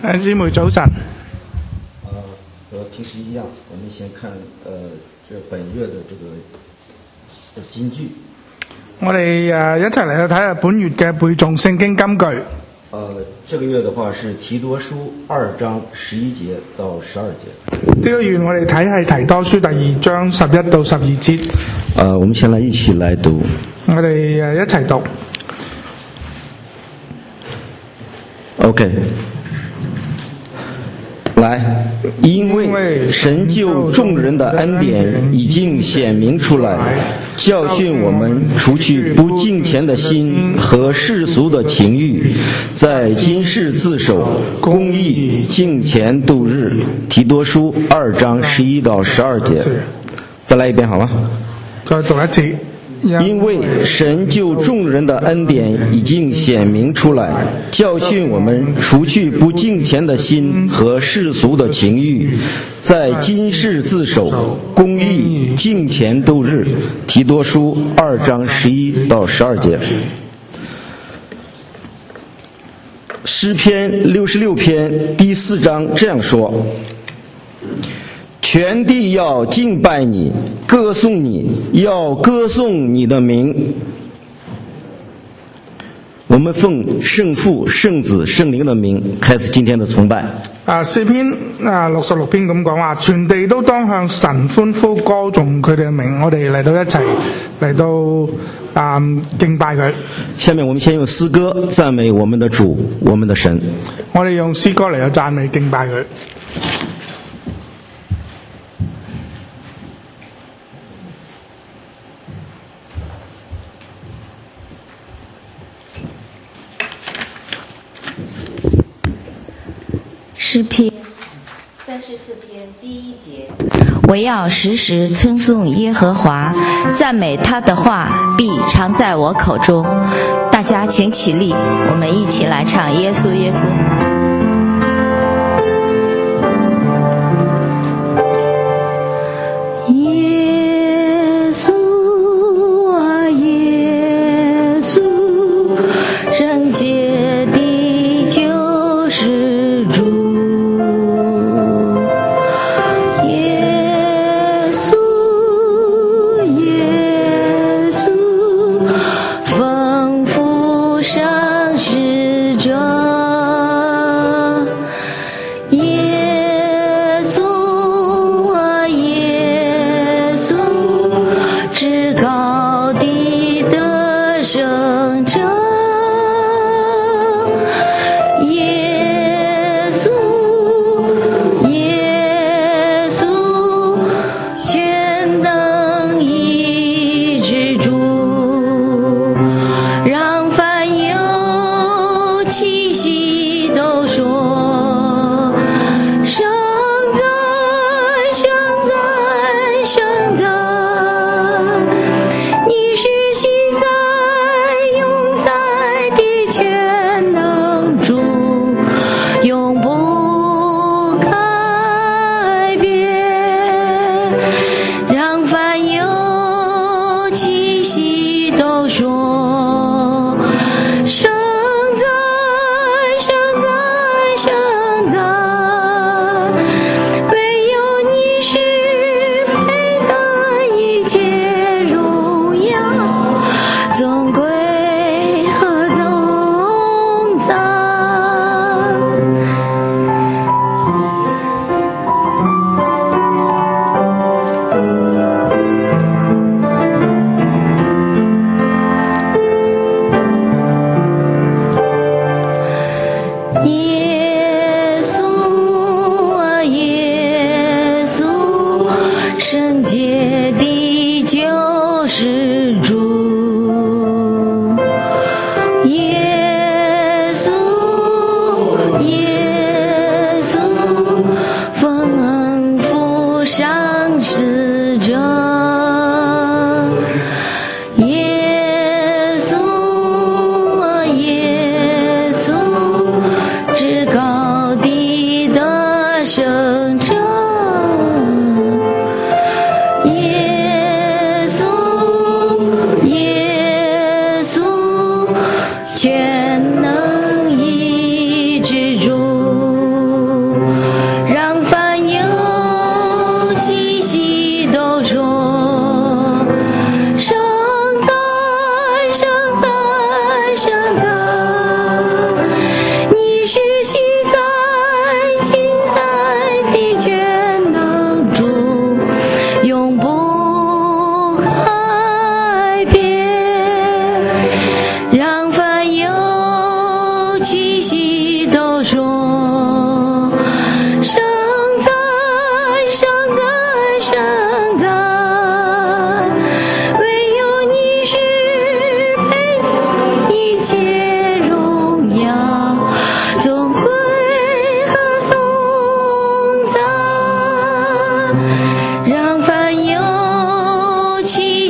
弟兄姊妹早晨。 和平时一样，我们先看这本月的这个金句。 我哋一齊嚟到睇下本月嘅背誦聖經金句。 这个月的话是提多書2章11節到12節。 呢個月我哋睇係提多書第2章11到12節。 我們先來一起來讀。 我哋一齊讀。 OK。来，因为神就众人的恩典已经显明出来，教训我们除去不敬虔的心和世俗的情欲，在今世自守，公义敬虔度日。提多書2章11到12節。再來一遍好嗎？ 再讀一次。 因为神就众人的恩典已经显明出来，教训我们除去不敬虔的心和世俗的情欲，在今世自守，公义敬虔度日。提多書2章11到12節。詩篇66篇第4章这样说：全地要敬拜你，歌颂你，要歌颂你的名。我們奉聖父、聖子、聖靈的名開始今天的崇拜。 詩篇66篇咁講話，全地都當向神歡呼歌頌佢哋嘅名。我哋嚟到一齊嚟到敬拜佢。 下面我們先用詩歌讚美我們的主，我們的神。 我哋用詩歌嚟到讚美敬拜佢。 詩篇34篇第1節，我要時時稱頌耶和華，讚美他的話必常在我口中。大家請起立，我們一起來唱耶穌耶穌。耶穌啊耶穌，聖潔的救世主。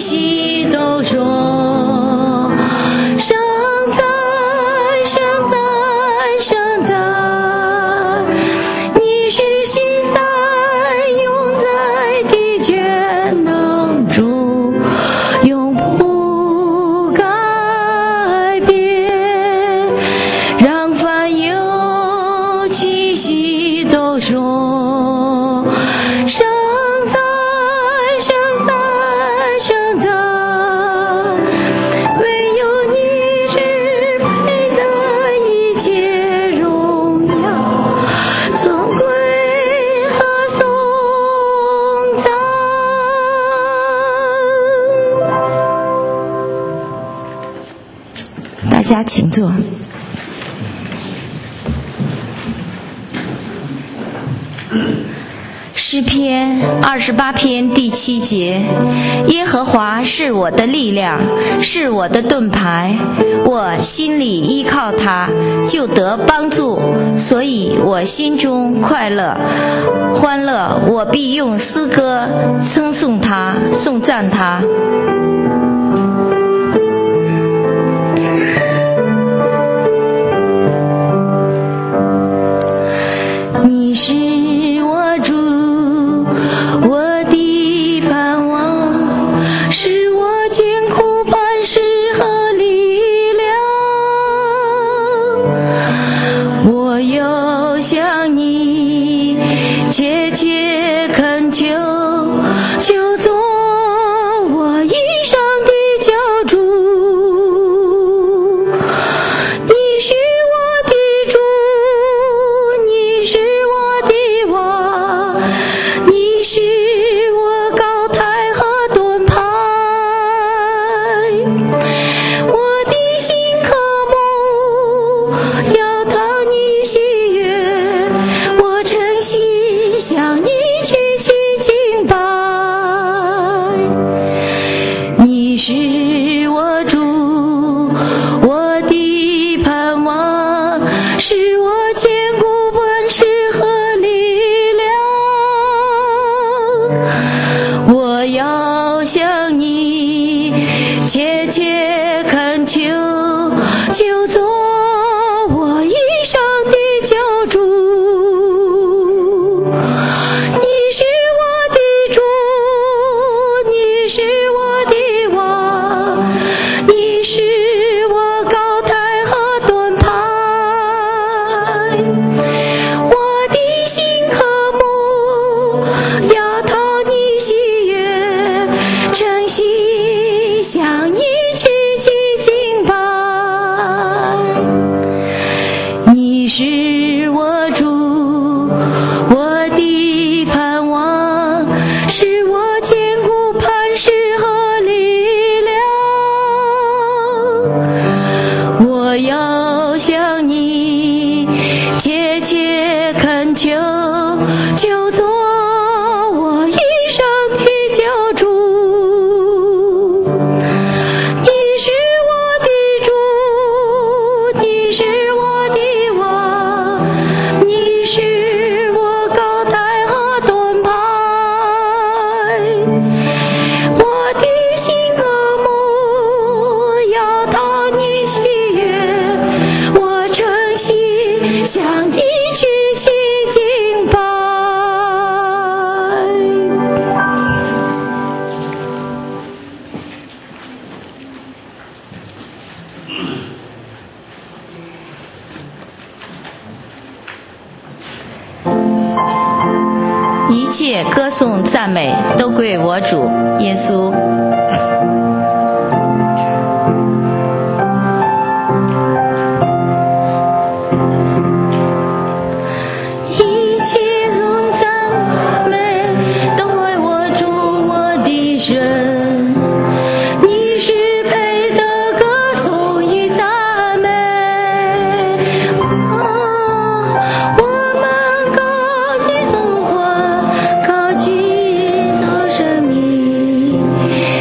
息都说圣哉圣哉圣哉，你是昔在永在的全能主，永不改变，让凡有气息都说圣哉圣哉圣哉，唯有你是配得一切荣耀尊贵和颂赞。大家请坐。诗篇28篇第7节，耶和华是我的力量，是我的盾牌，我心里依靠他，就得帮助，所以我心中快乐欢乐，我必用诗歌称颂他，颂赞他。你是我主，我的盼望，是我艰苦磐石和力量。我要向你切切恳求，求做我一生的救主。你是我的主，你是我的王，你是我高台和盾牌，我的心渴慕要讨你喜悦，我诚心向你举起敬拜。你是我主，我的盼望，是我坚固磐石和力量。我要向你切切恳求，就做我一生的救主。你是我的主，你是我的王，你是我高台和盾牌，我的心渴慕要讨你喜悦，诚心向你举起敬拜。你是我主，我的盼望，是我坚固磐石和力量。我要向你切切恳求，就做我一生的救主。你是我的主，你是我的王，你是我高台和盾牌，我的心渴慕要讨你喜悦，我诚心向你举起敬拜。一切歌颂赞美都归我主耶稣。一切颂赞美都归我主我的神，你是配得歌颂与赞美。我们高举尊欢，高举走生命。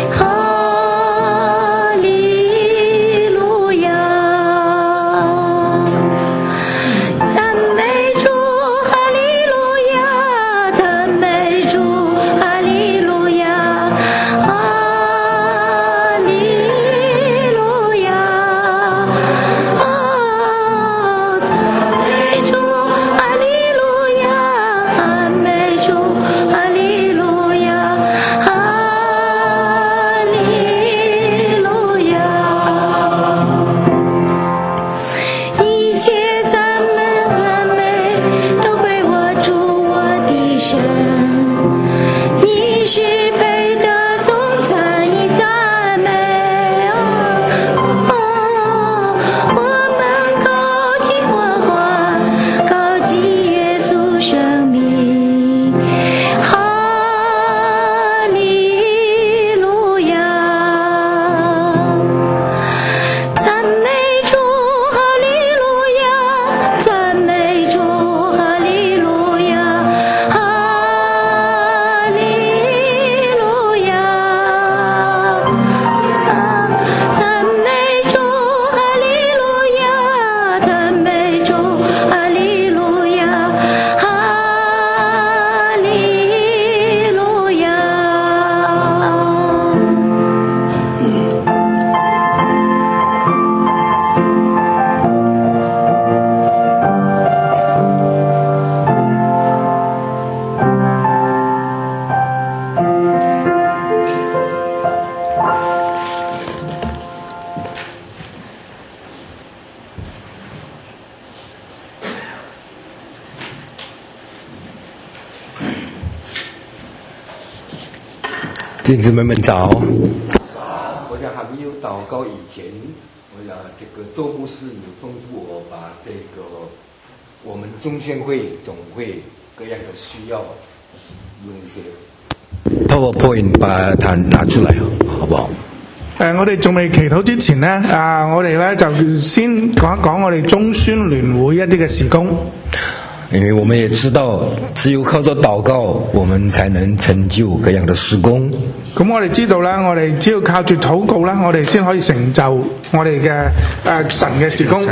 弟兄姊妹们早。 我想还没有祷告以前，我想这个周牧师有吩咐我把这个我们中宣会总会各样的需要用一些 PowerPoint 把它拿出来，好不好？ 我哋仲未祈禱之前呢，我哋咧就先講一講我哋中宣聯會一啲嘅事工。 因為我們也知道，只有靠着禱告，我們才能成就各樣的事工。 咁我哋知道咧，我哋只要靠住禱告咧，我哋先可以成就我哋嘅神嘅事工。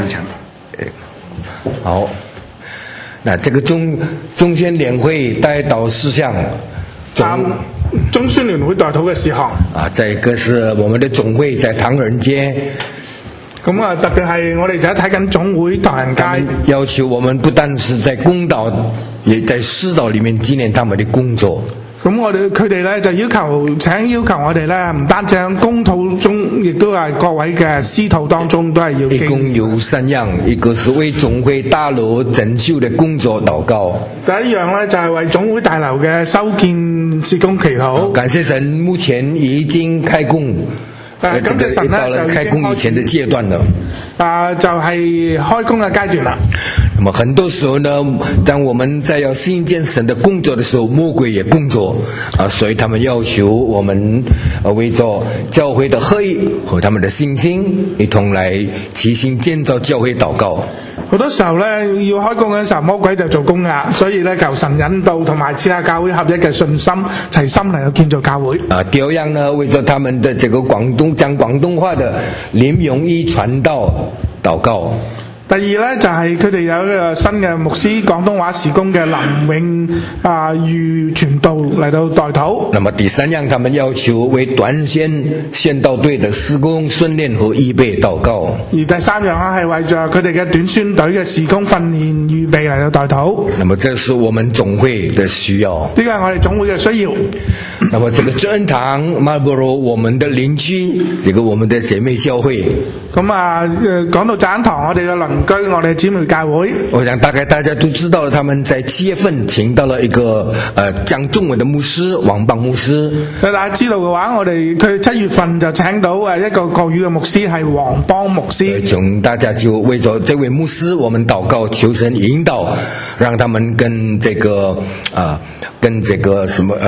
好，那這個中宣聯會代禱事項，中宣聯會代禱嘅事項啊，這個是我們的總會在唐人街。 咁啊，特別係我哋就睇緊總會唐人街， 要求我們不但是在公道，也在私道裡面紀念他們的工作。 咁佢哋咧就要求我哋咧，唔單止喺公禱中，亦都係各位嘅私禱當中都係要。 一共有3樣，一個是為總會大樓整修的工作禱告。 第一樣咧就係為總會大樓嘅修建事工祈禱。 感謝神，目前已經開工。 咁嘅神咧就開工以前的階段了。 就係開工嘅階段啦。 那麼很多時候呢，當我們在要行一件神的工作的時候，魔鬼也工作所以他們要求我們為着教會的合一和他們的信心，一同來齊心建造教會禱告。 好多時候咧，要開工嘅時候，魔鬼就做工啦，所以咧求神引導同埋賜下教會合一嘅信心，齊心嚟到建造教會。 第二樣呢，為咗他們的這個講廣東話的林永義傳道禱告。 第二咧就係佢哋有一個新嘅牧師廣東話事工嘅林永裕傳道嚟到代禱。 那麼第三樣，他們要求為短宣道隊的事工訓練和預備禱告。 而第三樣係為咗佢哋嘅短宣隊嘅事工訓練預備嚟到代禱。 那麼這是我們總會的需要。 呢個係我哋總會嘅需要。 那麼這個真恩堂 Marlborough 我們的鄰居，這個我們的姐妹教會。 咁講到真恩堂，我哋嘅鄰居，我哋姊妹教會。 我想大概大家都知道了，他們在7月份請到了一個講中文的牧師王邦牧師。 大家知道嘅話，佢7月份就請到一個國語嘅牧師係王邦牧師。 從大家就為咗這位牧師，我們禱告求神引導，讓他們跟這個什麼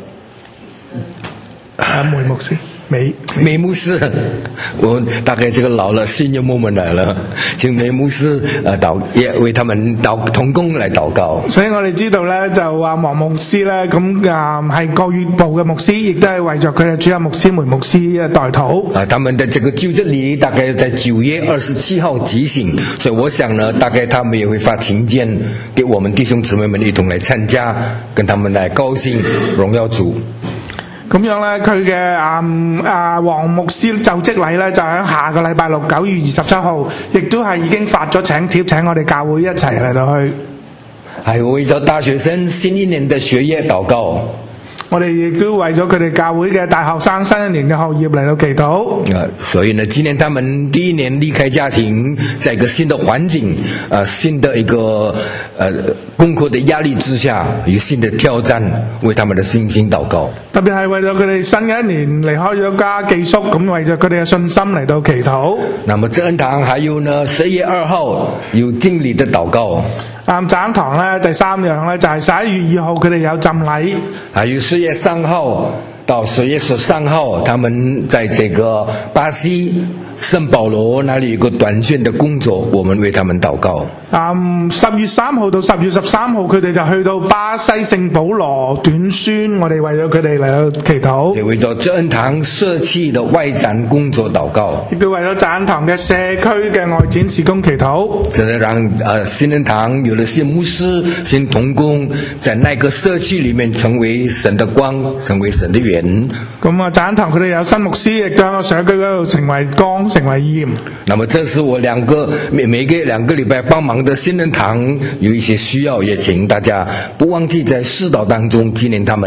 梅牧師。 梅牧師，我大概這個老了senior moment來了，請梅牧師也為他們同工來禱告。 所以我哋知道咧，就話王牧師咧，咁係國語部嘅牧師，亦都係為咗佢哋主任牧師梅牧師代禱。 他們的這個就職禮大概在9月27號舉行，所以我想呢，大概他們也會發請柬給我們弟兄姊妹們一同來參加，跟他們來高興榮耀主。 咁樣咧，佢嘅黃牧師就職禮咧，就喺下個禮拜六9月27號，亦都係已經發咗請帖，請我哋教會一齊嚟到去。 係為咗大學生新一年的學業禱告。 我哋亦都為咗佢哋教會嘅大學生新一年嘅學業嚟到祈禱。 所以呢，今年他們第一年離開家庭，在一個新的環境，新的一個功課的壓力之下，有新的挑戰，為他們的信心禱告。 特別係為咗佢哋新嘅一年離開咗家寄宿，咁為咗佢哋嘅信心嚟到祈禱。 那麼真恩堂還有呢，10月2號有敬禮的禱告。 真恩堂咧，第3樣咧就係11月2號佢哋有浸禮。 還有10月3號到10月13號，他們在這個巴西聖保羅那裡有個短宣的工作，我們為他們禱告。 10月3號到10月13號，佢哋就去到巴西聖保羅短宣，我哋為咗佢哋嚟到祈禱。 也為咗真恩堂社區的外展工作禱告。 亦都為咗真恩堂嘅社區嘅外展事工祈禱。 真係讓新恩堂有了新牧師、新同工，在那個社區裡面成為神的光，成為神的源。 咁真恩堂佢哋有新牧師，亦都喺個社區嗰度成為光，成為鹽。 那麼這是我每個2個禮拜幫忙的新人堂有一些需要，也請大家不忘記在世道當中紀念他們。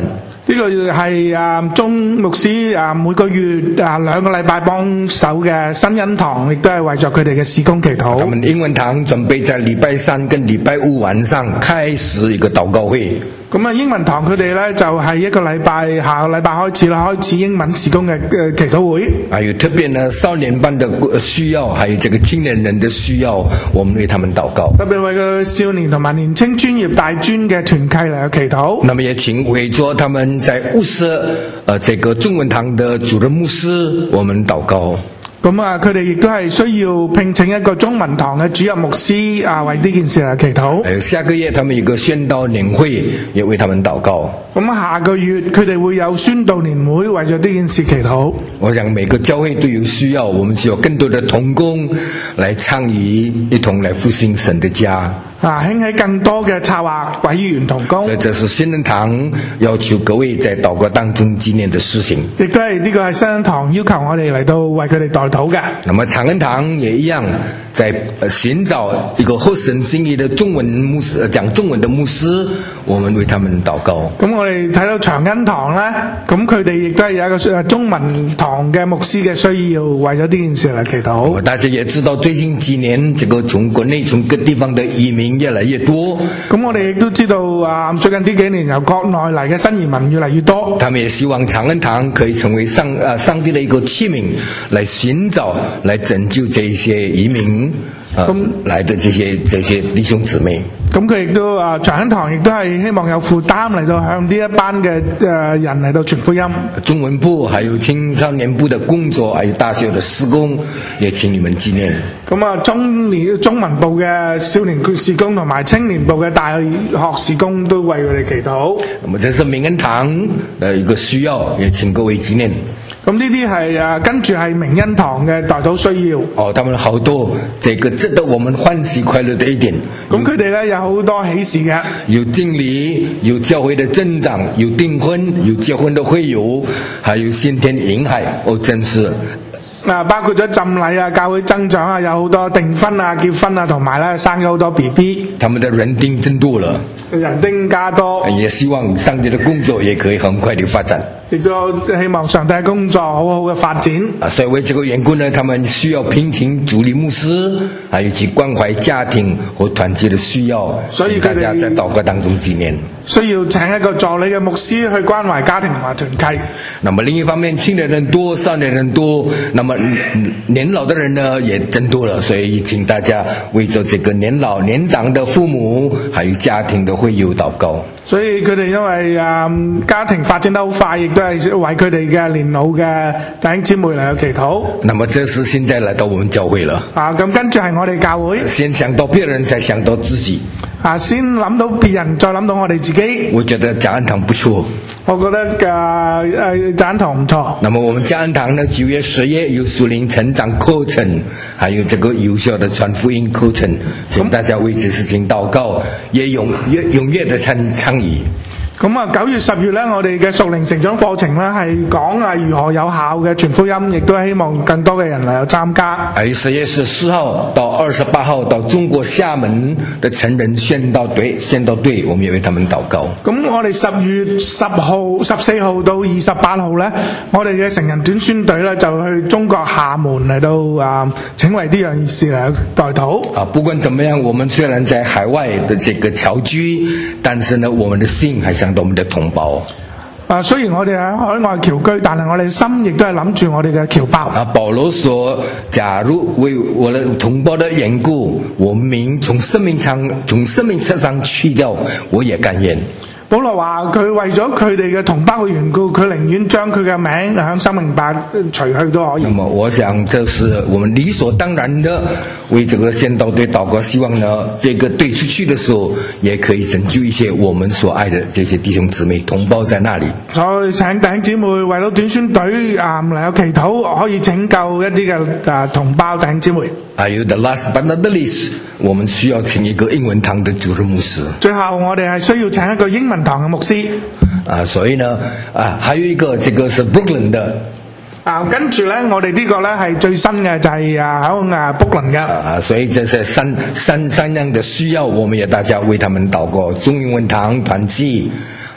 呢個係鐘牧師每個月2個禮拜幫手嘅新恩堂，亦都係為咗佢哋嘅事工祈禱。 他們英文堂準備在禮拜3跟禮拜5晚上開始一個禱告會。 咁英文堂佢哋咧就係一個禮拜下個禮拜開始英文事工嘅祈禱會。 還有特別呢少年班的需要，還有這個青年人的需要，我們為他們禱告。 特別為個少年同埋年青專業大專嘅團契嚟祈禱。 那麼也請委託他們在物色這個中文堂的主任牧師，我們禱告。 咁佢哋亦都係需要聘請一個中文堂嘅主任牧師為呢件事嚟祈禱。 下個月他們有個宣道年會，也為他們禱告。 咁下個月佢哋會有宣道年會，為咗呢件事祈禱。 我想每個教會都有需要，我們需要更多的同工來參與，一同來復興神的家。 興起更多嘅策劃委員同工。 所以這是新恩堂要求各位在禱告當中紀念的事情。 亦都係呢個係新恩堂要求我哋嚟到為佢哋代禱嘅。 那麼長恩堂也一樣，在尋找一個合神心意的中文牧師，講中文的牧師，我們為他們禱告。 咁我哋睇到長恩堂咧，咁佢哋亦都係有一個中文堂嘅牧師嘅需要，為咗呢件事嚟祈禱。 大家也知道，最近幾年這個從國內從各地方的移民越來越多。 咁我哋亦都知道最近呢幾年由國內嚟嘅新移民越嚟越多。 他們也希望長恩堂可以成為上帝的一個器皿，來尋找、來拯救這些移民來的這些弟兄姊妹。 咁佢亦都長恩堂亦都係希望有負擔嚟到向呢一班嘅人嚟到傳福音。 中文部還有青少年部的工作，還有大學的事工，也請你們紀念。 咁中文部嘅少年事工同埋青年部嘅大學事工都為佢哋祈禱。 那麼這是明恩堂的一個需要，也請各位紀念。 咁呢啲係跟住係明恩堂嘅代禱需要。 他們好多這個值得我們歡喜快樂的一點。 咁佢哋咧有好多喜事嘅， 有敬禮，有教會的增長，有訂婚，有結婚的會友，還有先天迎海，真是。 包括咗浸禮教會增長有好多訂婚結婚同埋咧生咗好多 BB。 他們的人丁增多了， 人丁加多。 也希望上帝的工作也可以很快地發展。 亦都希望上帝嘅工作好好嘅發展。 所以為這個緣故呢，他們需要聘請主理牧師，還有去關懷家庭和團契的需要。所以大家在禱告當中紀念。 需要請一個助理嘅牧師去關懷家庭同埋團契。 那麼另一方面，青年人多，少年人多，那麼年老的人呢也增多了，所以請大家為着這個年老年長的父母，還有家庭的會友禱告。 所以佢哋因為家庭發展得好快，亦都係為佢哋嘅年老嘅弟兄姊妹嚟去祈禱。 那麼這是現在來到我們教會了。 咁跟住係我哋教會。 先想到別人，才想到自己。 先諗到別人，再諗到我哋自己。 我覺得嘉恩堂不錯。 我覺得嘉恩堂唔錯。 那麼我們嘉恩堂呢，9月、10月有屬靈成長課程，還有這個有效的傳福音課程，請大家為這事情禱告，也踴躍的參與。 咁9月、10月咧，我哋嘅屬靈成長課程咧係講如何有效嘅傳福音，亦都希望更多嘅人嚟參加。 10月14號到28號到中國廈門的成人宣道隊，我們也為他們禱告。 咁我哋10月10號、14號到28號咧，我哋嘅成人短宣隊咧就去中國廈門嚟到請為呢樣事嚟代禱。 不管怎麼樣，我們雖然在海外的這個僑居，但是呢，我們的心還想到我們的同胞。 雖然我哋喺海外僑居，但係我哋心亦都係諗住我哋嘅僑胞。 保羅說：假如為我的同胞的緣故，我名從生命冊上去掉，我也甘願。 保羅話佢為咗佢哋嘅同胞嘅緣故，佢寧願將佢嘅名響生命冊除去都可以。 那麼我想這是我們理所當然的，為這個宣道隊禱告，希望呢這個隊出去的時候也可以拯救一些我們所愛的這些弟兄姊妹同胞在那裡。 所以請弟兄姊妹為到短宣隊嚟祈禱，可以拯救一啲嘅同胞弟兄姊妹。 還有 the last but not the least， 我們需要請一個英文堂的主任牧師。 最後我哋係需要請一個英文堂嘅牧師。 所以呢還有一個這個是 Brooklyn 的。 跟住咧，我哋呢個咧係最新嘅，就係喺Brooklyn嘅。 所以這是三樣的需要，我們也大家為他們禱告。中英文堂團契，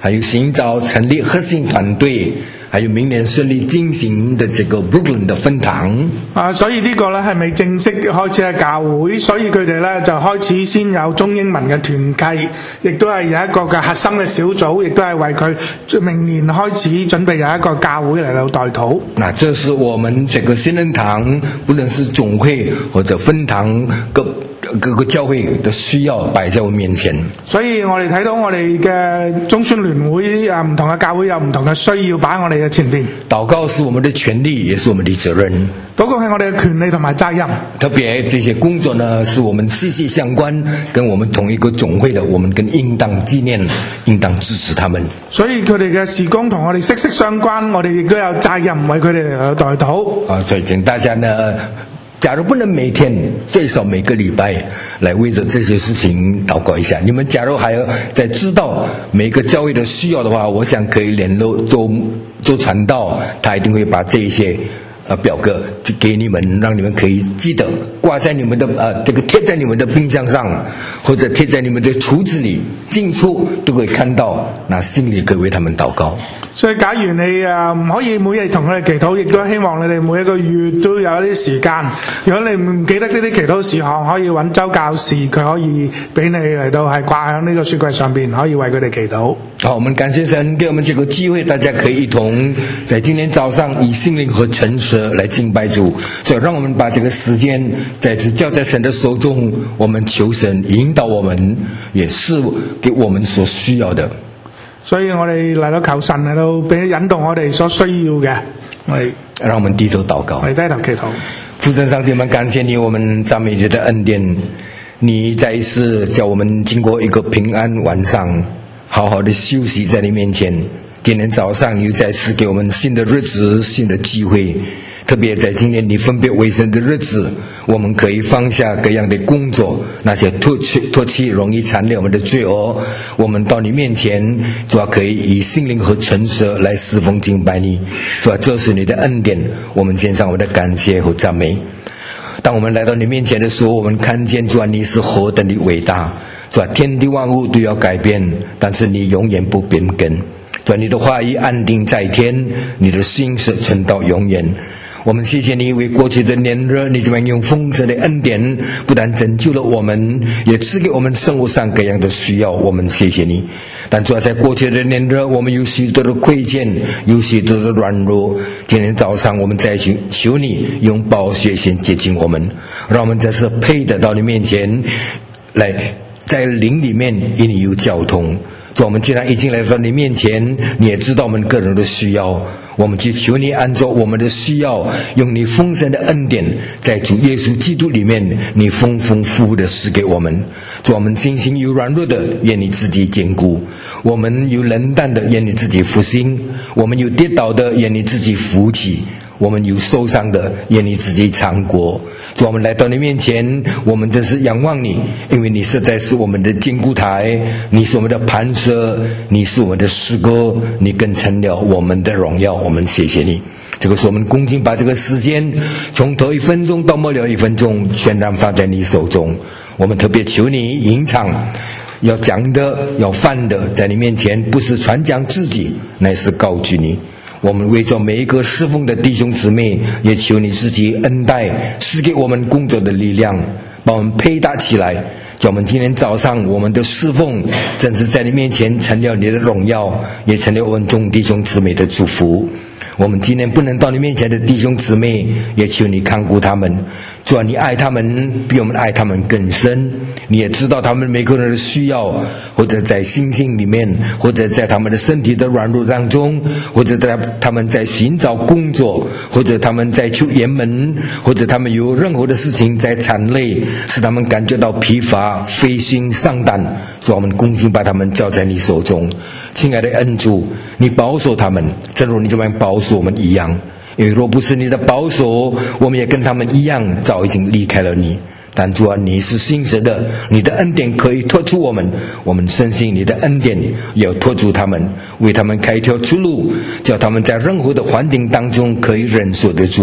还有寻找成立核心团队，还有明年顺利进行的这个 Brooklyn 的分堂。 所以呢個咧係未正式開始嘅教會，所以佢哋咧就開始先有中英文嘅團契，亦都係有一個嘅核心嘅小組，亦都係為佢明年開始準備有一個教會嚟到代禱。 那這是我們這個新人堂，不論是總會或者分堂各個教會的需要擺在我面前。 所以我哋睇到我哋嘅中宣聯會唔同嘅教會有唔同嘅需要擺喺我哋嘅前邊。 禱告是我們的權利，也是我們的責任。 禱告係我哋嘅權利同埋責任。 特別這些工作呢，是我們息息相關，跟我們同一個總會的，我們更應當紀念，應當支持他們。 所以佢哋嘅事工同我哋息息相關，我哋亦都有責任為佢哋嚟代禱。 所以請大家呢，假如不能每天，最少每個禮拜來為着這些事情禱告一下。你們假如還要再知道每個教會的需要的話，我想可以聯絡做傳道，他一定會把這一些表格就給你們，讓你們可以記得掛在你們的這個貼在你們的冰箱上，或者貼在你們的櫥子裏，進出都可以看到，那心裏可以為他們禱告。 所以假如你唔可以每日同佢哋祈禱，亦都希望你哋每一個月都有一啲時間。如果你唔記得呢啲祈禱事項，可以揾周教士，佢可以俾你嚟到係掛喺呢個書櫃上邊，可以為佢哋祈禱。 好，我們感謝神給我們這個機會，大家可以一同在今天早上以心靈和誠實來敬拜主。所以讓我們把這個時間再次交在神的手中，我們求神引導我們，也是給我們所需要的。 所以我哋嚟到求神嚟到俾引導我哋所需要嘅， 讓我們低頭禱告。 我哋低頭祈禱。 父神上帝，我們感謝你，我們讚美你的恩典。你再一次叫我們經過一個平安晚上，好好的休息在你面前。今天早上又再次給我們新的日子，新的機會。特別在今年你分別為聖的日子，我們可以放下各樣的工作，那些唾棄容易殘留我們的罪惡，我們到你面前，主要可以以心靈和誠實來侍奉敬拜你。主要這是你的恩典，我們獻上我們的感謝和讚美。當我們來到你面前的時候，我們看見主啊，你是何等的偉大。主啊，天地萬物都要改變，但是你永遠不變更。主啊，你的話語安定在天，你的心是存到永遠。我們謝謝你，為過去的年日，你這樣用豐盛的恩典，不但拯救了我們，也賜給我們生活上各樣的需要。我們謝謝你。但主要在過去的年日，我們有許多的虧欠，有許多的軟弱。今天早上，我們再去求你用寶血先潔淨我們，讓我們再次配得到你面前，來在靈裡面與你有交通。主，我們既然已經來到你面前，你也知道我們個人的需要，我們就求你按照我們的需要，用你豐盛的恩典，在主耶穌基督裡面，你豐豐富富的施給我們。主，我們信心有軟弱的，願你自己堅固；我們有冷淡的，願你自己復興；我們有跌倒的，願你自己扶起；我們有受傷的，願你自己長過。主，我們來到你面前，我們真是仰望你，因為你實在是我們的堅固台，你是我們的磐石，你是我們的詩歌，你更成了我們的榮耀。我們謝謝你。這個是我們恭敬把這個時間從頭1分鐘到末了1分鐘全然放在你手中。我們特別求你隱藏要講的要犯的，在你面前不是傳講自己，乃是高舉你。我們為着每一個侍奉的弟兄姊妹，也求你自己恩待，賜給我們工作的力量，把我們配搭起來，叫我們今天早上我們的侍奉真是在你面前成了你的榮耀，也成了我們眾弟兄姊妹的祝福。我們今天不能到你面前的弟兄姊妹，也求你看顧他們。主啊，你愛他們比我們愛他們更深，你也知道他們每個人的需要，或者在心性裡面，或者在他們的身體的軟弱當中，或者在他們在尋找工作，或者他們在求研門，或者他們有任何的事情在纏累，使他們感覺到疲乏、灰心喪膽。主啊，我們恭敬把他們交在你手中。親愛的恩主，你保守他們，正如你這樣保守我們一樣。因為若不是你的保守，我們也跟他們一樣，早已經離開了你。但主啊，你是信實的，你的恩典可以托出我們，我們深信你的恩典也要托住他們，為他們開一條出路，叫他們在任何的環境當中可以忍受得住。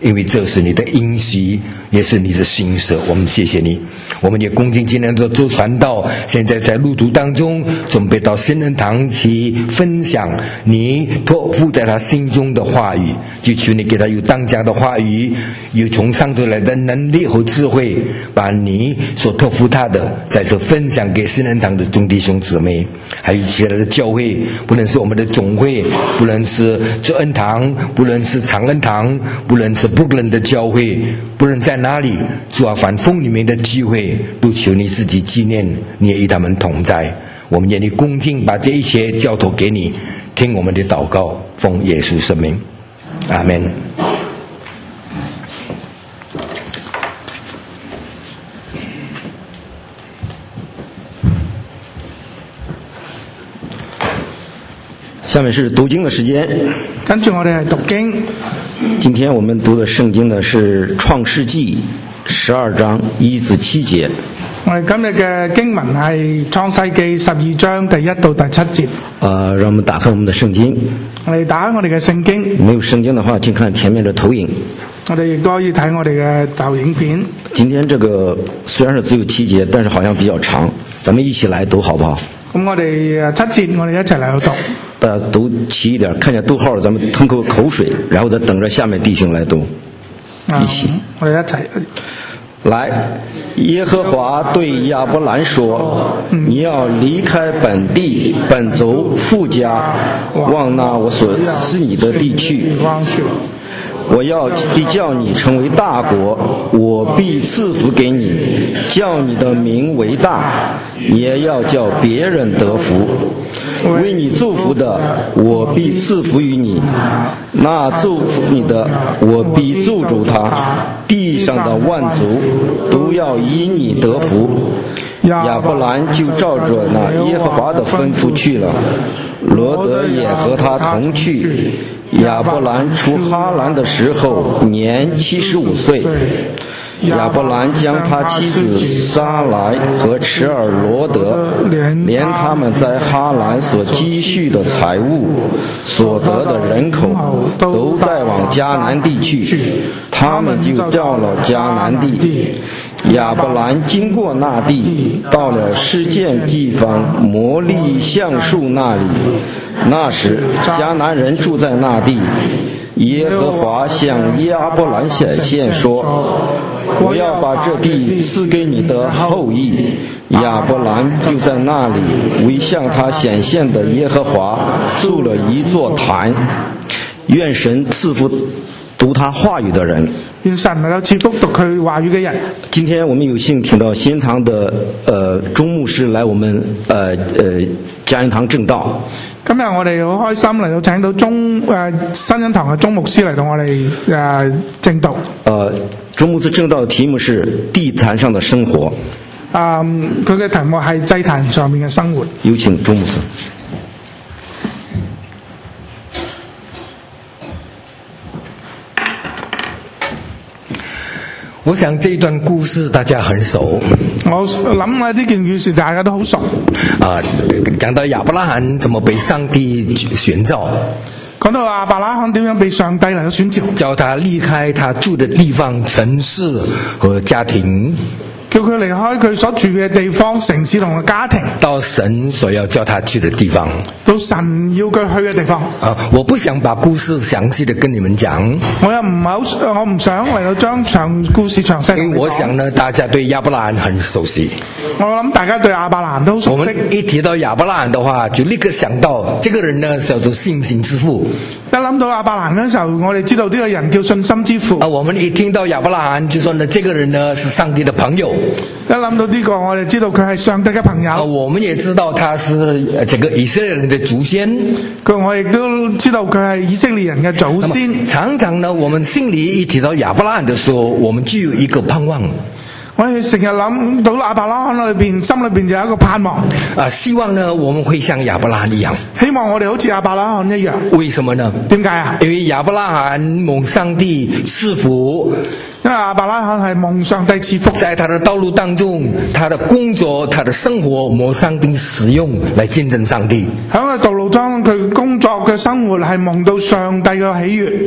因为这是你的应许，也是你的心舍。我们谢谢你，我们也恭敬今天的做传道，现在在路途当中准备到新人堂去分享你托付在他心中的话语，就求你给他有当家的话语，有从上头来的能力和智慧，把你所托付他的在这分享给新人堂的众弟兄姊妹，还有其他的教会，不论是我们的总会，不论是这恩堂，不论是长恩堂，不论是Brooklyn的教会，不论在哪里，主啊，凡奉你名的机会，都求你自己纪念，你也与他们同在。我们愿意恭敬把这一切交托给你，听我们的祷告，奉耶稣圣名，阿们。 下面是读经的时间， 跟住我哋係讀經。 今天我們讀的聖經呢是創世紀12章1至7節。 我哋今日嘅經文係創世記12章第1到第7節。 讓我們打開我們的聖經。 我哋打開我哋嘅聖經。 沒有聖經的話，請看前面的投影。 我哋亦都可以睇我哋嘅投影片。 今天這個雖然是只有7節，但是好像比較長，咱們一起來讀好不好？ 咁我哋7節，我哋一齊嚟去讀。 大家讀齊一點，看見讀號，咱們吞口口水，然後再等着下面弟兄來讀。一起， 我哋一齊來。耶和華對亞伯蘭說：你要離開本地，本族父家，往那我所賜你的地去。我要必叫你成為大國，我必賜福給你，叫你的名為大，也要叫別人得福。為你祝福的，我必賜福於你；那祝福你的，我必祝祝他。地上的萬族都要因你得福。亞伯蘭就照着那耶和華的吩咐去了，羅德也和他同去。亞伯蘭出哈蘭的時候年75歲，亞伯蘭將他妻子撒來和侄兒羅德，連他們在哈蘭所積蓄的財物、所得的人口，都帶往迦南地去。他們就到了迦南地。亞伯蘭經過那地，到了示劍地方摩利橡樹那裡。那時迦南人住在那地，耶和華向亞伯蘭顯現說：我要把這地賜給你的後裔。亞伯蘭就在那裡為向他顯現的耶和華築了一座壇。願神賜福讀他話語的人。 願神能夠賜福讀佢話語嘅人。 今天我們有幸請到新堂的鐘牧師來我們嘉恩堂證道。 今日我哋好開心嚟到請到新恩堂嘅鐘牧師嚟到我哋證道。 鐘牧師證道嘅題目是地壇上的生活。 佢嘅題目係祭壇上面嘅生活。 有請鐘牧師。 我想這段故事大家很熟。 我諗呢件故事大家都好熟。 講到亞伯拉罕怎麼被上帝選召。 講到亞伯拉罕點樣被上帝嚟到選召， 叫他離開他住的地方、城市和家庭。 叫佢離開佢所住嘅地方、城市同埋家庭，到神所要叫他去的地方， 到神要佢去嘅地方。 我不想把故事詳細的跟你們講， 我唔想嚟到將故事詳細。 因為我想呢，大家對亞伯拉罕很熟悉。 我諗大家對亞伯拉罕都熟悉。 我們一提到亞伯拉罕的話，就立刻想到這個人呢叫做信心之父。 一諗到亞伯拉罕嗰時候，我哋知道呢個人叫信心之父。 我們一聽到亞伯拉罕，就說呢，這個人呢是上帝的朋友。 一諗到呢個，我哋知道佢係上帝嘅朋友。 我們也知道他是這個以色列人的祖先。 我亦都知道佢係以色列人嘅祖先。 常常呢，我們心裡一提到亞伯拉罕的時候，我們就有一個盼望。 我哋成日諗到亞伯拉罕心裏邊就有一個盼望。 希望呢，我們會像亞伯拉罕一樣。 希望我哋好似亞伯拉罕一樣。 為什麼呢？ 點解啊？ 因為亞伯拉罕蒙上帝賜福。 因為亞伯拉罕係蒙上帝賜福， 在他的道路當中，他的工作、他的生活，蒙上帝使用來見證上帝。 喺個道路當中，佢工作嘅生活係蒙到上帝嘅喜悅。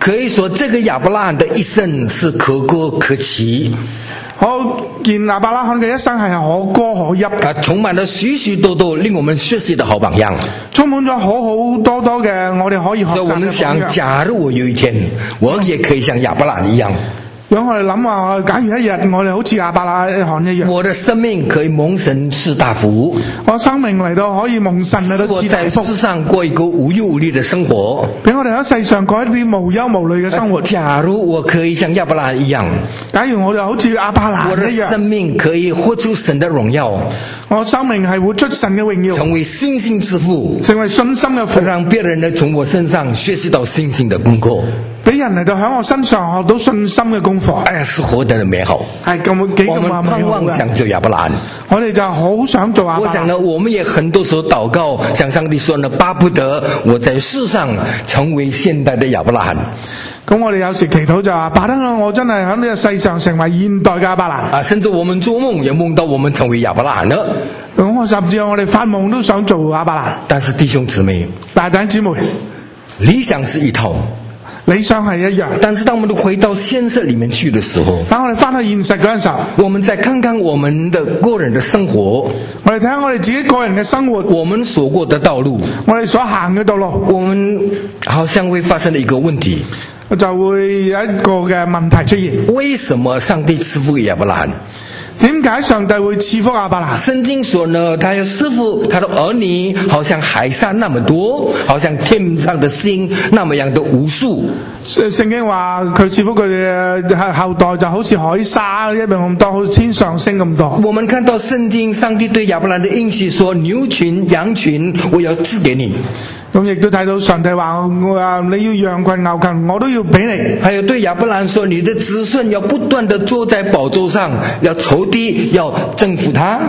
可以说这个亚伯拉罕的一生是可歌可泣。 我見亞伯拉罕嘅一生係可歌可泣， 充滿了許許多多令我們學習的好榜樣， 充滿咗好多嘅我哋可以學習嘅榜樣。 所以我們想，假如我有一天，我也可以像亞伯拉罕一樣。 讓我哋諗下，假如一日我哋好似亞伯拉罕一樣， 我的生命可以蒙神賜大福， 我生命嚟到可以蒙神嚟到賜大福， 我在世上過一個無憂無慮的生活， 俾我哋喺世上過一啲無憂無慮嘅生活。 假如我可以像亞伯拉罕一樣， 假如我哋好似亞伯拉罕一樣， 我的生命可以活出神的榮耀， 我生命係活出神嘅榮耀， 成為信心之父， 成為信心嘅父， 讓別人呢從我身上學習到信心的功課， 俾人嚟到喺我身上學到信心嘅功課。 哎呀，是何等的美好！ 係咁幾咁話美好嘅。 我們盼望想做亞伯拉罕， 我哋就好想做亞伯拉罕。 我想呢，我們也很多時候禱告，向上帝說呢，巴不得我在世上成為現代的亞伯拉罕。 咁我哋有時祈禱就話，巴得我真係喺呢個世上成為現代嘅亞伯蘭。 甚至我們做夢也夢到我們成為亞伯拉罕了。 咁我甚至我哋發夢都想做亞伯蘭。 但是弟兄姊妹， 大弟兄姊妹， 理想是一套， 理想係一樣， 但是當我們回到現實裏面去的時候， 當我哋翻去現實嗰陣時候， 我們再看看我們的個人的生活， 我哋睇下我哋自己個人嘅生活， 我們所過的道路， 我哋所行嘅道路， 我們好像會發生了一個問題， 就會有一個嘅問題出現。 為什麼上帝賜福給亞伯拉罕？ 點解上帝會賜福亞伯蘭？ 聖經說呢，他要賜福他的兒女，好像海沙那麼多，好像天上的星那麼樣的無數。 聖經話佢賜福佢嘅後代就好似海沙一樣咁多，好似天上星咁多。 我們看到聖經上帝對亞伯蘭的應許說，牛群羊群我要賜給你。 咁亦都睇到上帝話你要羊群牛群我都要俾你。 還有對亞伯蘭說，你的子孫要不斷地坐在寶座上，要仇敵要征服他。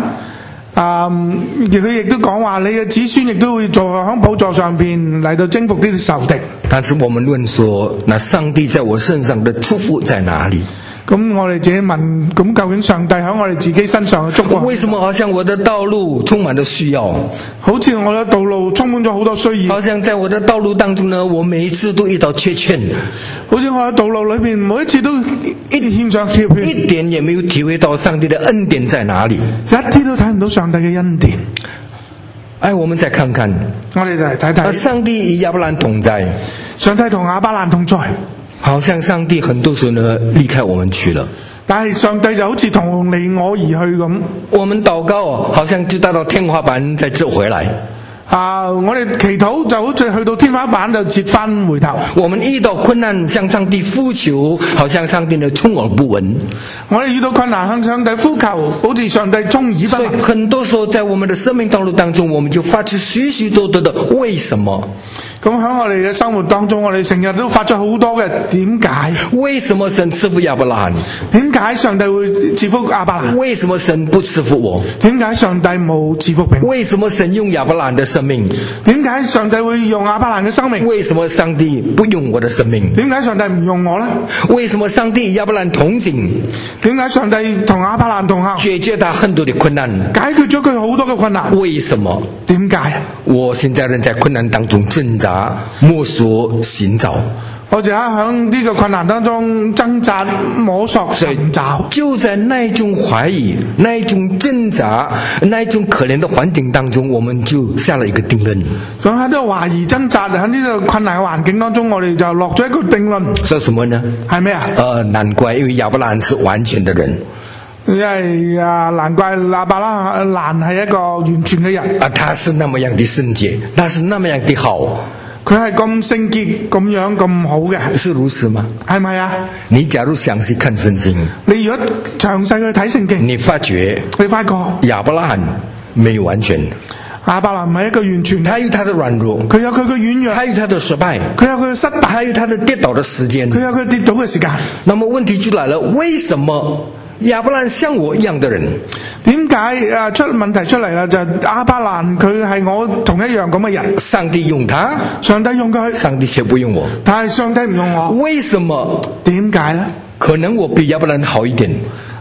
佢亦都講話你嘅子孫亦都會坐喺寶座上邊嚟到征服呢啲仇敵。 但是我們論說，那上帝在我身上的祝福在哪裡？ 咁我哋自己問，咁究竟上帝喺我哋自己身上嘅祝福？ 為什麼好像我的道路充滿了需要？ 好似我嘅道路充滿咗好多需要。 好像在我的道路當中呢，我每一次都遇到缺陷。 好似我嘅道路裏邊每一次都獻上缺陷， 一點也沒有體會到上帝的恩典在哪裡， 一啲都睇唔到上帝嘅恩典。 哎，我們再看看， 我哋就嚟睇睇。 上帝與亞伯蘭同在， 上帝同亞伯蘭同在。 好像上帝很多時候呢離開我們去了， 但係上帝就好似同離我而去咁。 我們禱告好像就達到天花板再折回來。 我哋祈禱就好似去到天花板就折返回頭。 我們遇到困難向上帝呼求，好像上帝呢充耳不聞。 我哋遇到困難向上帝呼求，好似上帝充耳不聞。 所以很多時候在我們的生命道路當中，我們就發出許許多多的為什麼。 咁喺我哋嘅生活當中，我哋成日都發出好多嘅點解？ 為什麼神賜福亞伯拉罕？ 點解上帝會賜福亞伯蘭？ 為什麼神不賜福我？ 點解上帝冇賜福俾我？ 為什麼神用亞伯拉罕的生命？ 點解上帝會用亞伯蘭嘅生命？ 為什麼上帝不用我的生命？ 點解上帝唔用我呢？ 為什麼上帝與亞伯蘭同行？ 點解上帝同亞伯蘭同行？ 解決他很多的困難， 解決咗佢好多嘅困難。 為什麼？ 點解？ 我現在人在困難當中掙扎、摸索、尋找。 我而家喺呢個困難當中掙扎、摸索、尋找。 就在那一種懷疑、那一種掙扎、那一種可憐的環境當中，我們就下了一個定論。 咁喺呢個懷疑掙扎喺呢個困難嘅環境當中，我哋就落咗一個定論。 說什麼呢？ 係咩啊？ 難怪，因為亞伯蘭是完全的人。 因為難怪亞伯拉罕係一個完全嘅人。 他是那麼樣的聖潔，他是那麼樣的好。 佢係咁聖潔咁樣咁好嘅， 是如此嗎？ 係咪啊？ 你假如詳細看聖經， 你如果詳細去睇聖經， 你發覺亞伯拉罕沒有完全。 亞伯蘭唔係一個完全， 他有他的軟弱， 佢有佢嘅軟弱， 他有他的失敗， 佢有佢嘅失敗， 他有他的跌倒的時間， 佢有佢跌倒嘅時間。 那麼問題就來了，為什麼亞伯蘭像我一樣的人？ 點解問題出嚟啦？就亞伯蘭佢係我同一樣咁嘅人。 上帝用他， 上帝用佢， 上帝卻不用我。 但係上帝唔用我， 為什麼？ 點解呢？ 可能我比亞伯蘭好一點。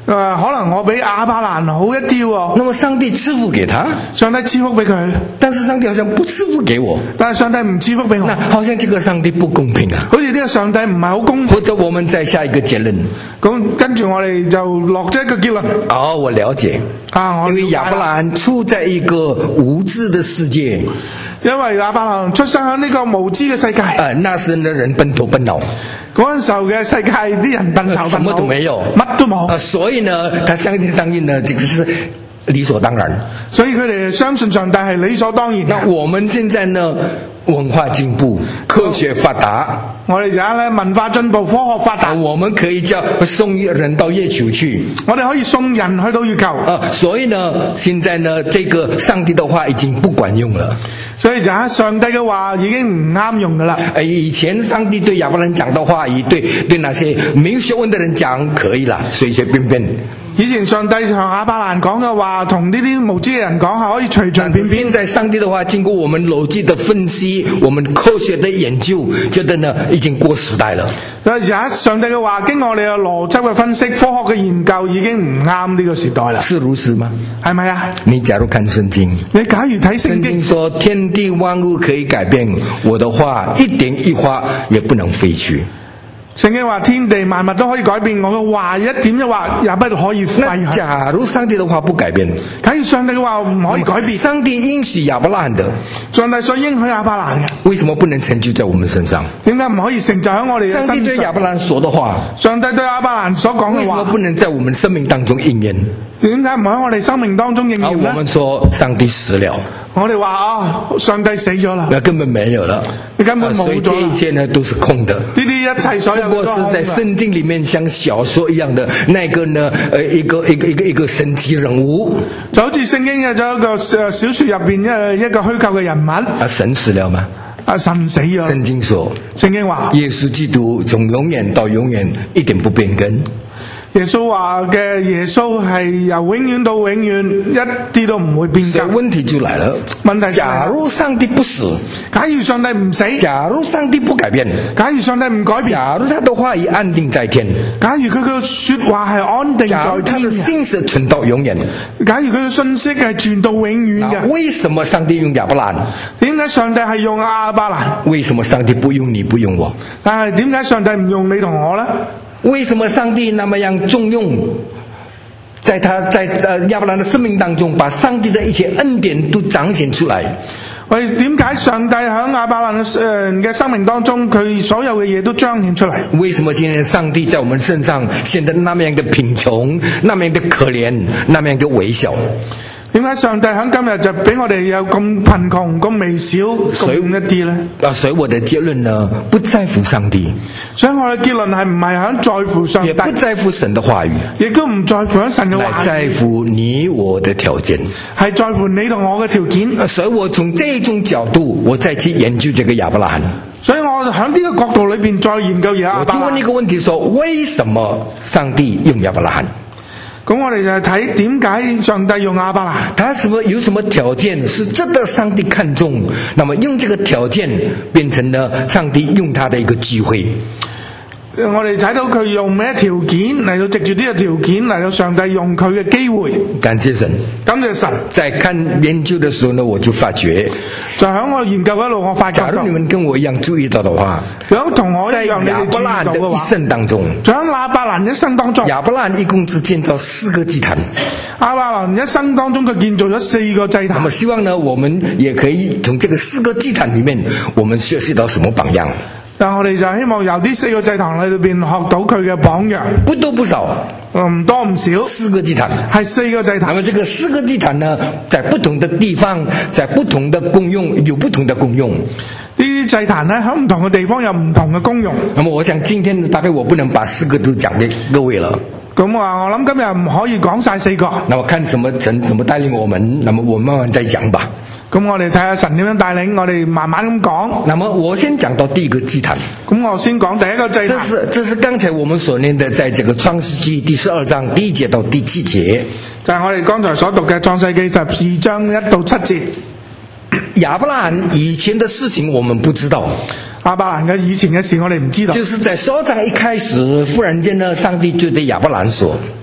可能我比亞伯蘭好一啲喎。 那麼上帝賜福給他， 上帝賜福俾佢， 但是上帝好像不賜福給我， 但係上帝唔賜福俾我， 那好像這個上帝不公平啊！ 好似呢個上帝唔係好公平。 或者我們再下一個結論， 咁跟住我哋就落咗一個結論。 我了解因為亞伯蘭處在一個無知的世界， 因為亞伯蘭出生喺呢個無知嘅世界。 那時的人笨頭笨腦， 嗰陣時候嘅世界啲人笨頭笨腦， 什麼都沒有， 乜都冇。 所以呢，他相信上帝呢，這個是理所當然。 所以佢哋相信上帝係理所當然。 那我們現在呢，文化進步，科學發達， 我哋而家咧文化進步，科學發達， 我們可以叫送人到月球去。 我哋可以送人去到月球。 所以呢，現在呢，這個上帝的話已經不管用了。 所以就係上帝嘅話已經唔啱用噶啦。 以前上帝對亞伯蘭講的話，對那些沒有學問的人講可以啦，隨隨便便。 以前上帝向亞伯蘭講嘅話，同呢啲無知嘅人講係可以隨隨便便。 現在上帝的話，經過我們邏輯的分析，我們科學的研究，覺得呢已經過時代了。 而家上帝嘅話，經過我哋嘅邏輯嘅分析、科學嘅研究，已經唔啱呢個時代啦。 是如此嗎？ 係咪啊？ 你假如看聖經， 你假如睇聖經說天地萬物可以改變，我的話一點一畫也不能廢去。 聖經話天地萬物都可以改變，我嘅話一點一畫也不可以廢去。 假如上帝的話不改變， 假如上帝嘅話唔可以改變， 上帝應許亞伯蘭的， 上帝所應許亞伯蘭嘅， 為什麼不能成就在我們身上？ 點解唔可以成就喺我哋嘅身上？ 上帝對亞伯蘭說的話， 上帝對亞伯蘭所講嘅話， 為什麼不能在我們生命當中應驗？ 點解唔喺我哋生命當中應驗呢？ 我們說上帝死了， 我哋話上帝死咗啦， 那根本沒有了， 你根本冇咗啦。 所以這一切呢都是空的。 呢啲一切所有不過是在聖經裡面像小說一樣的那個呢，一個神奇人物， 就好似聖經嘅咗一個小說入邊一個虛構嘅人物。 神死了嗎？ 神死咗。聖經話耶穌基督從永遠到永遠一點不變更。 耶穌話嘅耶穌係由永遠到永遠一啲都唔會變更。 問題就來了，假如上帝不死， 假如上帝唔死， 假如上帝不改變， 假如上帝唔改變， 假如他的話已安定在天， 假如佢嘅說話係安定在天， 假如他的信息存到永遠， 假如佢嘅信息係傳到永遠嘅， 為什麼上帝用亞伯蘭？ 點解上帝係用亞伯蘭？ 為什麼上帝不用你不用我？ 但係點解上帝唔用你同我呢？ 為什麼上帝那麼樣重用，在亞伯蘭的生命當中，把上帝的一切恩典都彰顯出來？ 點解上帝喺亞伯蘭嘅生命當中，佢所有嘅嘢都彰顯出嚟？ 為什麼今天上帝在我們身上顯得那麼樣的貧窮，那麼樣的可憐，那麼樣的微小？ 點解上帝喺今日就俾我哋有咁貧窮、咁微小、咁一啲呢？ 所以我的結論呢，不在乎上帝。 所以我嘅結論係唔係喺在乎上帝， 也不在乎神的話語， 亦都唔在乎喺神嘅話語， 在乎你我的條件， 係在乎你同我嘅條件。 所以我從這種角度，我再去研究這個亞伯蘭。 所以我喺呢個角度裏邊再研究亞伯蘭。 我就問一個問題說，為什麼上帝用亞伯蘭？ 咁我哋就睇點解上帝用亞伯蘭？ 他有什麼條件是值得上帝看重？那麼用這個條件變成了上帝用他的一個機會。 我哋睇到佢用咩條件嚟到藉住呢個條件嚟到上帝用佢嘅機會。 感謝神， 感謝神。 在看研究的時候呢，我就發覺， 就喺我研究一路，我發覺， 假如你們跟我一樣注意到的話， 如果同我一樣，你哋注意到嘅話， 一生當中， 在亞伯蘭一生當中， 亞伯蘭一共只建造4個祭壇。 亞伯蘭一生當中，佢建造咗4個祭壇。 那麼希望呢，我們也可以從這個4個祭壇裡面，我們學習到什麼榜樣？ 但我哋就希望由呢4個祭壇裏邊學到佢嘅榜樣， 不多不少， 唔多唔少 ，4個祭壇係4個祭壇。 那麼這個4個祭壇呢，在不同的地方，在不同的功用，有不同的功用。 呢啲祭壇呢，喺唔同嘅地方有唔同嘅功用。 那麼我想今天大概我不能把4個都講給各位了。 咁我諗今日唔可以講晒4個。 那麼看什麼神怎麼帶領我們，那麼我慢慢再講吧。 咁我哋睇下神點樣帶領，我哋慢慢咁講。 那麼我先講到第一個祭壇。 咁我先講第一個祭壇。 這是剛才我們所念的，在這個創世紀第12章第1節到第7節， 就係我哋剛才所讀嘅創世紀12章1到7節。 亞伯蘭以前的事情我們不知道。 亞伯蘭嘅以前嘅事我哋唔知道。 就是在首章一開始，忽然間呢，上帝就對亞伯蘭說。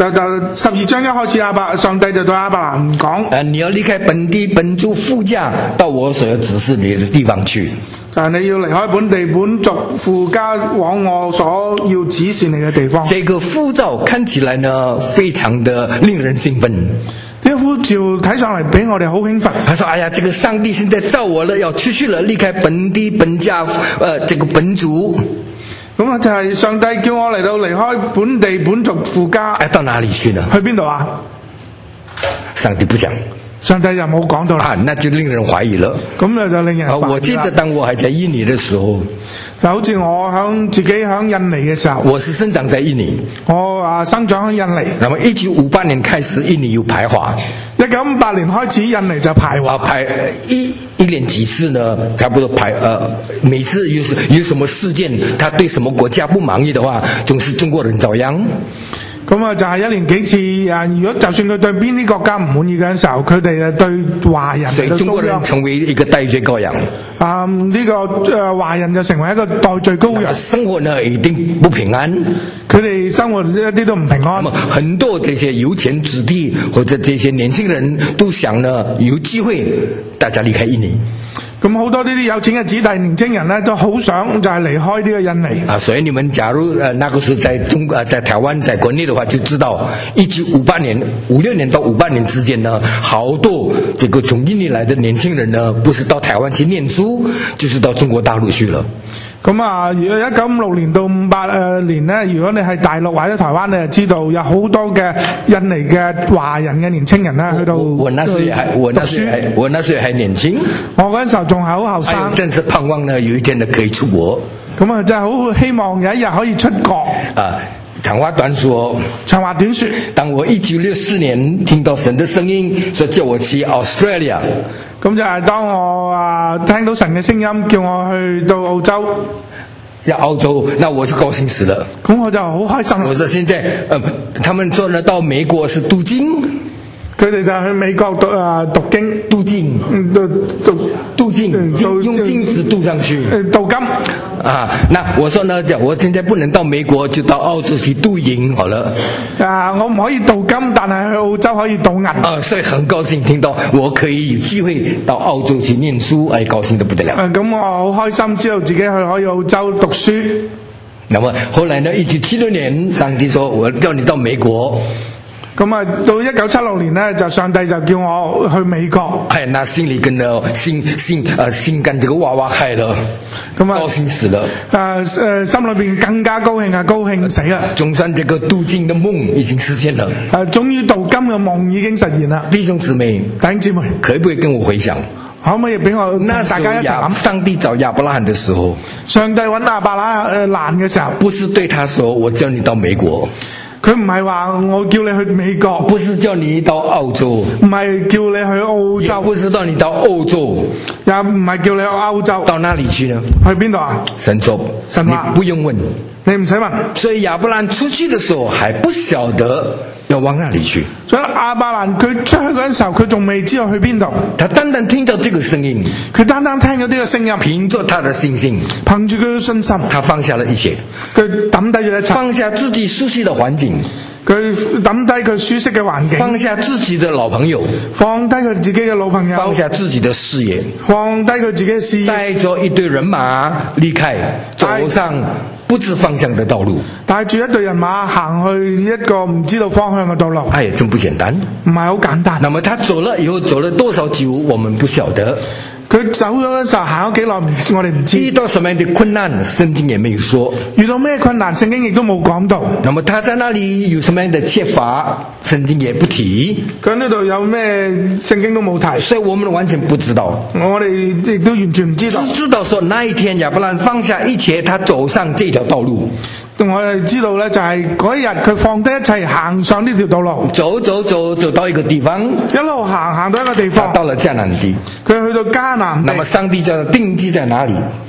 就12章一開始上帝就對亞伯蘭講， 你要離開本地本族父家，到我所要指示你的地方去。 就係你要離開本地本族父家，往我所要指示你嘅地方。 這個呼召看起來呢，非常的令人興奮。 呢個呼召睇上嚟俾我哋好興奮。 他說：哎呀，這個上帝現在召我了，要出去了，離開本地本家，這個本族。 咁啊，就係上帝叫我嚟到離開本地本族父家。 到哪裡去呢？ 去邊度啊？ 上帝不講。 上帝就冇講到啦。 那就令人懷疑了。 咁就令人懷疑啦。 我記得當我還在印尼的時候， 就好似我自己響印尼嘅時候， 我是生長在印尼， 我生長喺印尼。 那麼1958年開始，印尼有排華。 1958年開始，印尼就排華。 一連幾次呢？差不多每次有什麼事件，他對什麼國家不滿意的話，總是中國人遭殃。 咁啊，就係一年幾次如果就算佢對邊啲國家唔滿意嘅時候，佢哋對華人， 所以中國人成為一個代罪羔羊。 呢個華人就成為一個代罪羔羊。 生活呢一定不平安， 佢哋生活一啲都唔平安。 很多這些有錢子弟或者這些年輕人都想呢有機會大家離開印尼。 咁好多呢啲有錢嘅子弟年輕人呢，都好想就係離開呢個印尼。所以你們假如那個時候在台灣在國內的話，就知道1958年56年到58年之間呢，好多這個從印尼來的年輕人呢，不是到台灣去念書，就是到中國大陸去了。 咁啊，如果1956年到58年呢，如果你係大陸或者台灣，你就知道有好多嘅印尼嘅華人嘅年輕人呢，去到我那時候還年輕， 我嗰陣時候仲係好後生， 真是盼望呢有一天呢可以出國。 咁啊，真係好希望有一日可以出國。 長話短說，當我1964年聽到神的聲音，說叫我去 Australia。 咁就係當我聽到神嘅聲音，叫我去到澳洲。 澳洲，那我就高興死了。 咁我就好開心。 我說現在，他們說呢，到美國是讀經。 佢哋就去美國讀經， 鍍金，鍍金，用金子鍍上去， 鍍金。 那我說呢，我現在不能到美國，就到澳洲去鍍銀好了。 我唔可以鍍金，但係去澳洲可以鍍銀。 所以很高興聽到我可以有機會到澳洲去念書，高興得不得了。 咁我好開心，知道自己可以澳洲讀書。 那麼後來呢，1976年，上帝說我叫你到美國。 咁啊，到1976年呢，就上帝就叫我去美國。 那心裏跟心肝這個哇哇開了，高興死了。 心裏邊更加高興高興死啦。 總算這個鍍金的夢已經實現了。 終於鍍金嘅夢已經實現啦。 弟兄姊妹，可不可以跟我回想？ 可唔可以俾我大家一齊諗？ 上帝找亞伯拉罕的時候， 上帝揾亞伯拉罕嘅時候， 不是對他說我叫你到美國。 佢唔係話我叫你去美國， 不是叫你到澳洲， 唔係叫你去澳洲， 不是叫你到歐洲， 也唔係叫你去歐洲。 到哪裡去呢？ 去邊度啊？ 神說，你不用問， 你唔使問。 所以亞伯蘭出去的時候還不曉得要往哪裡去。 所以亞伯蘭佢出去嗰陣時候，佢仲未知道去邊度。 他單單聽到這個聲音， 佢單單聽到呢個聲音， 憑着他的信心， 憑住佢嘅信心， 他放下了一切， 佢抌低咗一切， 放下自己熟悉的環境。 佢抌低佢舒適嘅環境， 放下自己的老朋友， 放低佢自己嘅老朋友， 放下自己的事業， 放低佢自己嘅事業， 帶着一隊人馬離開，走上不知方向的道路， 帶住一隊人馬行去一個唔知道方向嘅道路。 真不簡單， 唔係好簡單。 那麼他走了以後，走了多少久，我們不曉得。 佢走咗嘅時候行咗幾耐，我哋唔知。 遇到什麼樣的困難，聖經也沒有說。 遇到咩困難，聖經亦都冇講到。 那麼他在那裡有什麼樣的缺乏，聖經也不提。 佢呢度有咩，聖經都冇提。 所以我們完全不知道。 我哋亦都完全唔知道。 只知道說那一天亞伯蘭放下一切，他走上這條道路。 我哋知道呢，就係嗰一日佢放低一切，行上呢條道路。 走到一個地方， 一路行到一個地方。 到了迦南地。 佢去到迦南地。 那麼上帝叫他定居在哪裡？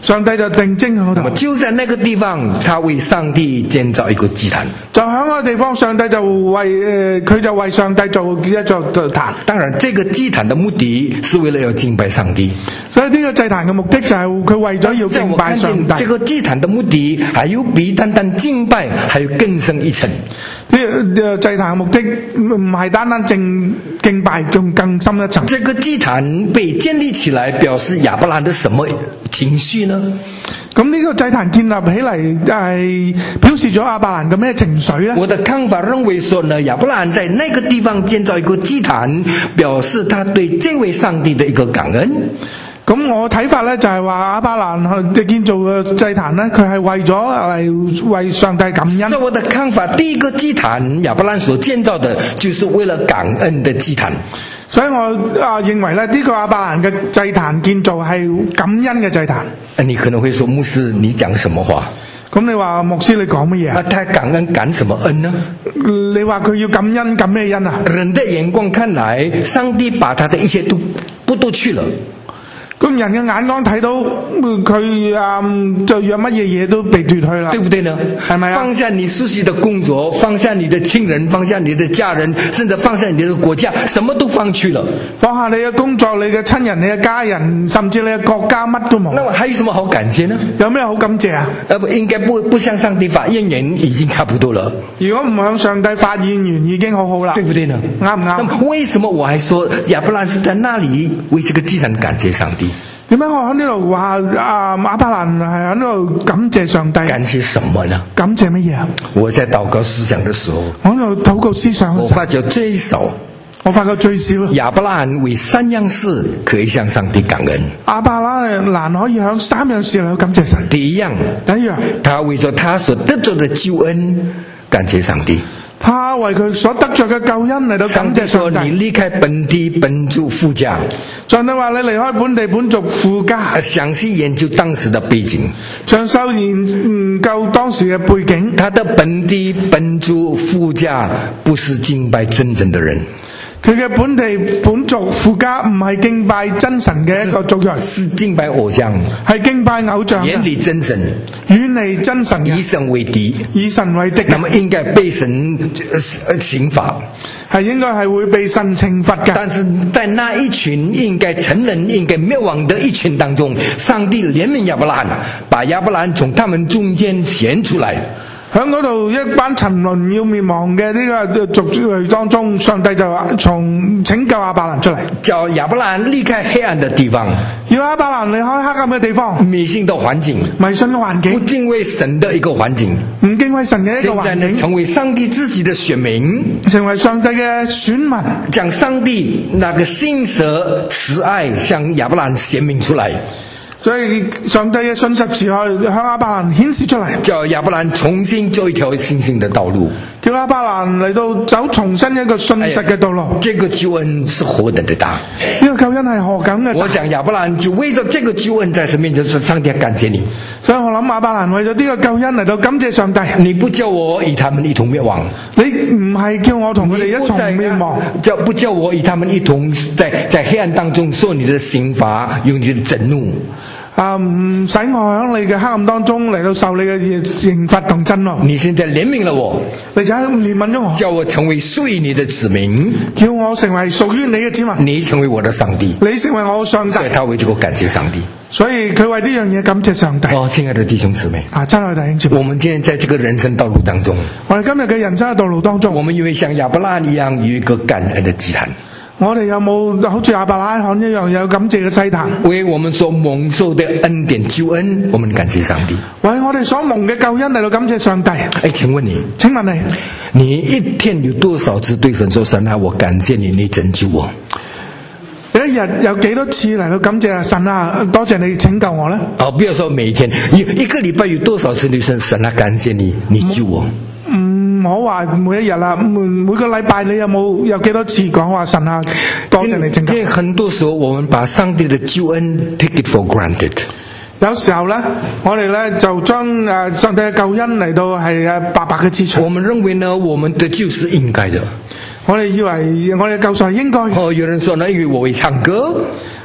上帝就定睛喺嗰度。 就在那個地方，他為上帝建造一個祭壇。 就喺嗰個地方，上帝就佢就為上帝做一座壇。 當然，這個祭壇的目的是為了要敬拜上帝。 所以呢個祭壇嘅目的就係佢為咗要敬拜上帝。 這個祭壇的目的還有比單單敬拜還有更深一層。 呢個祭壇嘅目的唔係單單敬拜，仲更深一層。 這個祭壇被建立起來，表示亞伯蘭的什麼情緒呢？ 咁呢個祭壇建立起嚟係表示咗亞伯蘭嘅咩情緒呢？ 我的看法認為說呢，亞伯蘭在那個地方建造一個祭壇，表示他對這位上帝的一個感恩。 咁我睇法咧就係話亞伯蘭去建造嘅祭壇咧，佢係為咗嚟為上帝感恩。 在我的看法，第一個祭壇亞伯蘭所建造的，就是為了感恩的祭壇。 所以我認為咧，呢個亞伯蘭嘅祭壇建造係感恩嘅祭壇。 你可能會說，牧師，你講什麼話？ 咁你話牧師你講乜嘢？ 他感恩感什麼恩呢？ 你話佢要感恩感咩恩啊？ 人的眼光看來，上帝把他的一切都剝奪去了。 咁人嘅眼光睇到佢就讓乜嘢嘢都被奪去啦， 對不對呢？ 係咪啊？ 放下你熟悉的工作，放下你的親人，放下你的家人，甚至放下你的國家，什麼都放去了。 放下你嘅工作、你嘅親人、你嘅家人，甚至你嘅國家，乜都冇。 那麼還有什麼好感謝呢？ 有咩好感謝啊？ 應該不向上帝發怨言，已經差不多了。 如果唔向上帝發怨言，已經好好啦， 對不對呢？ 啱唔啱？ 那麼為什麼我還說亞伯蘭是在那裡為這個祭壇感謝上帝？ 點解我喺呢度話亞伯蘭係喺呢度感謝上帝？ 感謝什麼呢？ 感謝乜嘢啊？ 我在禱告思想的時候， 我喺度禱告思想， 我發覺最少亞伯蘭為三樣事可以向上帝感恩。 亞伯蘭可以向三樣事嚟感謝神。 第一樣，他為咗他所得着的救恩感謝上帝。 他為佢所得着嘅救恩嚟到感謝上帝。 上帝說：你離開本地本族父家。 上帝話：你離開本地本族父家。 詳細研究當時的背景。 詳細研究當時嘅背景。 他的本地本族父家不是敬拜真人的人。 佢嘅本地本族父家唔係敬拜真神嘅一個族人， 是敬拜偶像， 係敬拜偶像， 遠離真神， 遠離真神， 以神為敵， 以神為敵， 那麼應該被神刑罰， 係應該係會被神懲罰嘅。 但是在那一群應該承認應該滅亡的一群當中，上帝憐憫亞伯蘭，把亞伯蘭從他們中間選出來。 喺嗰度一班沉淪要滅亡嘅呢個族類當中，上帝就從拯救亞伯蘭出嚟， 叫亞伯蘭離開黑暗的地方， 要亞伯蘭離開黑暗嘅地方， 迷信的環境， 迷信嘅環境， 不敬畏神的一個環境， 唔敬畏神嘅一個環境， 成為上帝自己的選民， 成為上帝嘅選民， 將上帝那個信實慈愛向亞伯蘭顯明出來。 所以上帝嘅信實慈愛向亞伯蘭顯示出嚟， 叫亞伯蘭重新走一條信心的道路， 叫亞伯蘭嚟到走重新一個信實嘅道路。 這個救恩是何等的大！ 呢個救恩係何等嘅大！ 我想亞伯蘭就為咗這個救恩在神面前說：上帝感謝你。 所以我諗亞伯蘭為咗呢個救恩嚟到感謝上帝。 你不叫我與他們一同滅亡， 你唔係叫我同佢哋一同滅亡， 不叫我與他們一同在黑暗當中受你的刑罰，用你的震怒。 唔使我喺你嘅黑暗當中嚟到受你嘅刑罰同震怒。 你現在憐憫了我， 你就憐憫咗我， 叫我成為屬於你的子民， 叫我成為屬於你嘅子民。 你成為我的上帝， 你成為我上帝。 所以他為這個感謝上帝。 所以佢為呢樣嘢感謝上帝。 親愛的弟兄姊妹， 親愛的弟兄姊妹， 我們今天在這個人生道路當中， 我哋今日嘅人生嘅道路當中， 我們因為像亞伯蘭一樣有一個感恩的祭壇。 我哋有冇好似亞伯拉罕一樣有感謝嘅祭壇？ 為我們所蒙受的恩典救恩，我們感謝上帝。 為我哋所蒙嘅救恩嚟到感謝上帝。 請問你一天有多少次對神說：神啊，我感謝你，你拯救我？ 一日有幾多次嚟到感謝神啊？多謝你拯救我呢？ 不要說每天，一個禮拜有多少次你說：神啊，感謝你，你救我？ 唔好話每一日啦，每個禮拜你有幾多次講話神啊，多謝你拯救。 很多時候我們把上帝的救恩 take it for granted。 有時候呢，我哋呢就將上帝嘅救恩嚟到係白白嘅支取。 我們認為呢，我們的救是應該的。 我哋以為我哋嘅救贖係應該。 有人說呢，因為我會唱歌。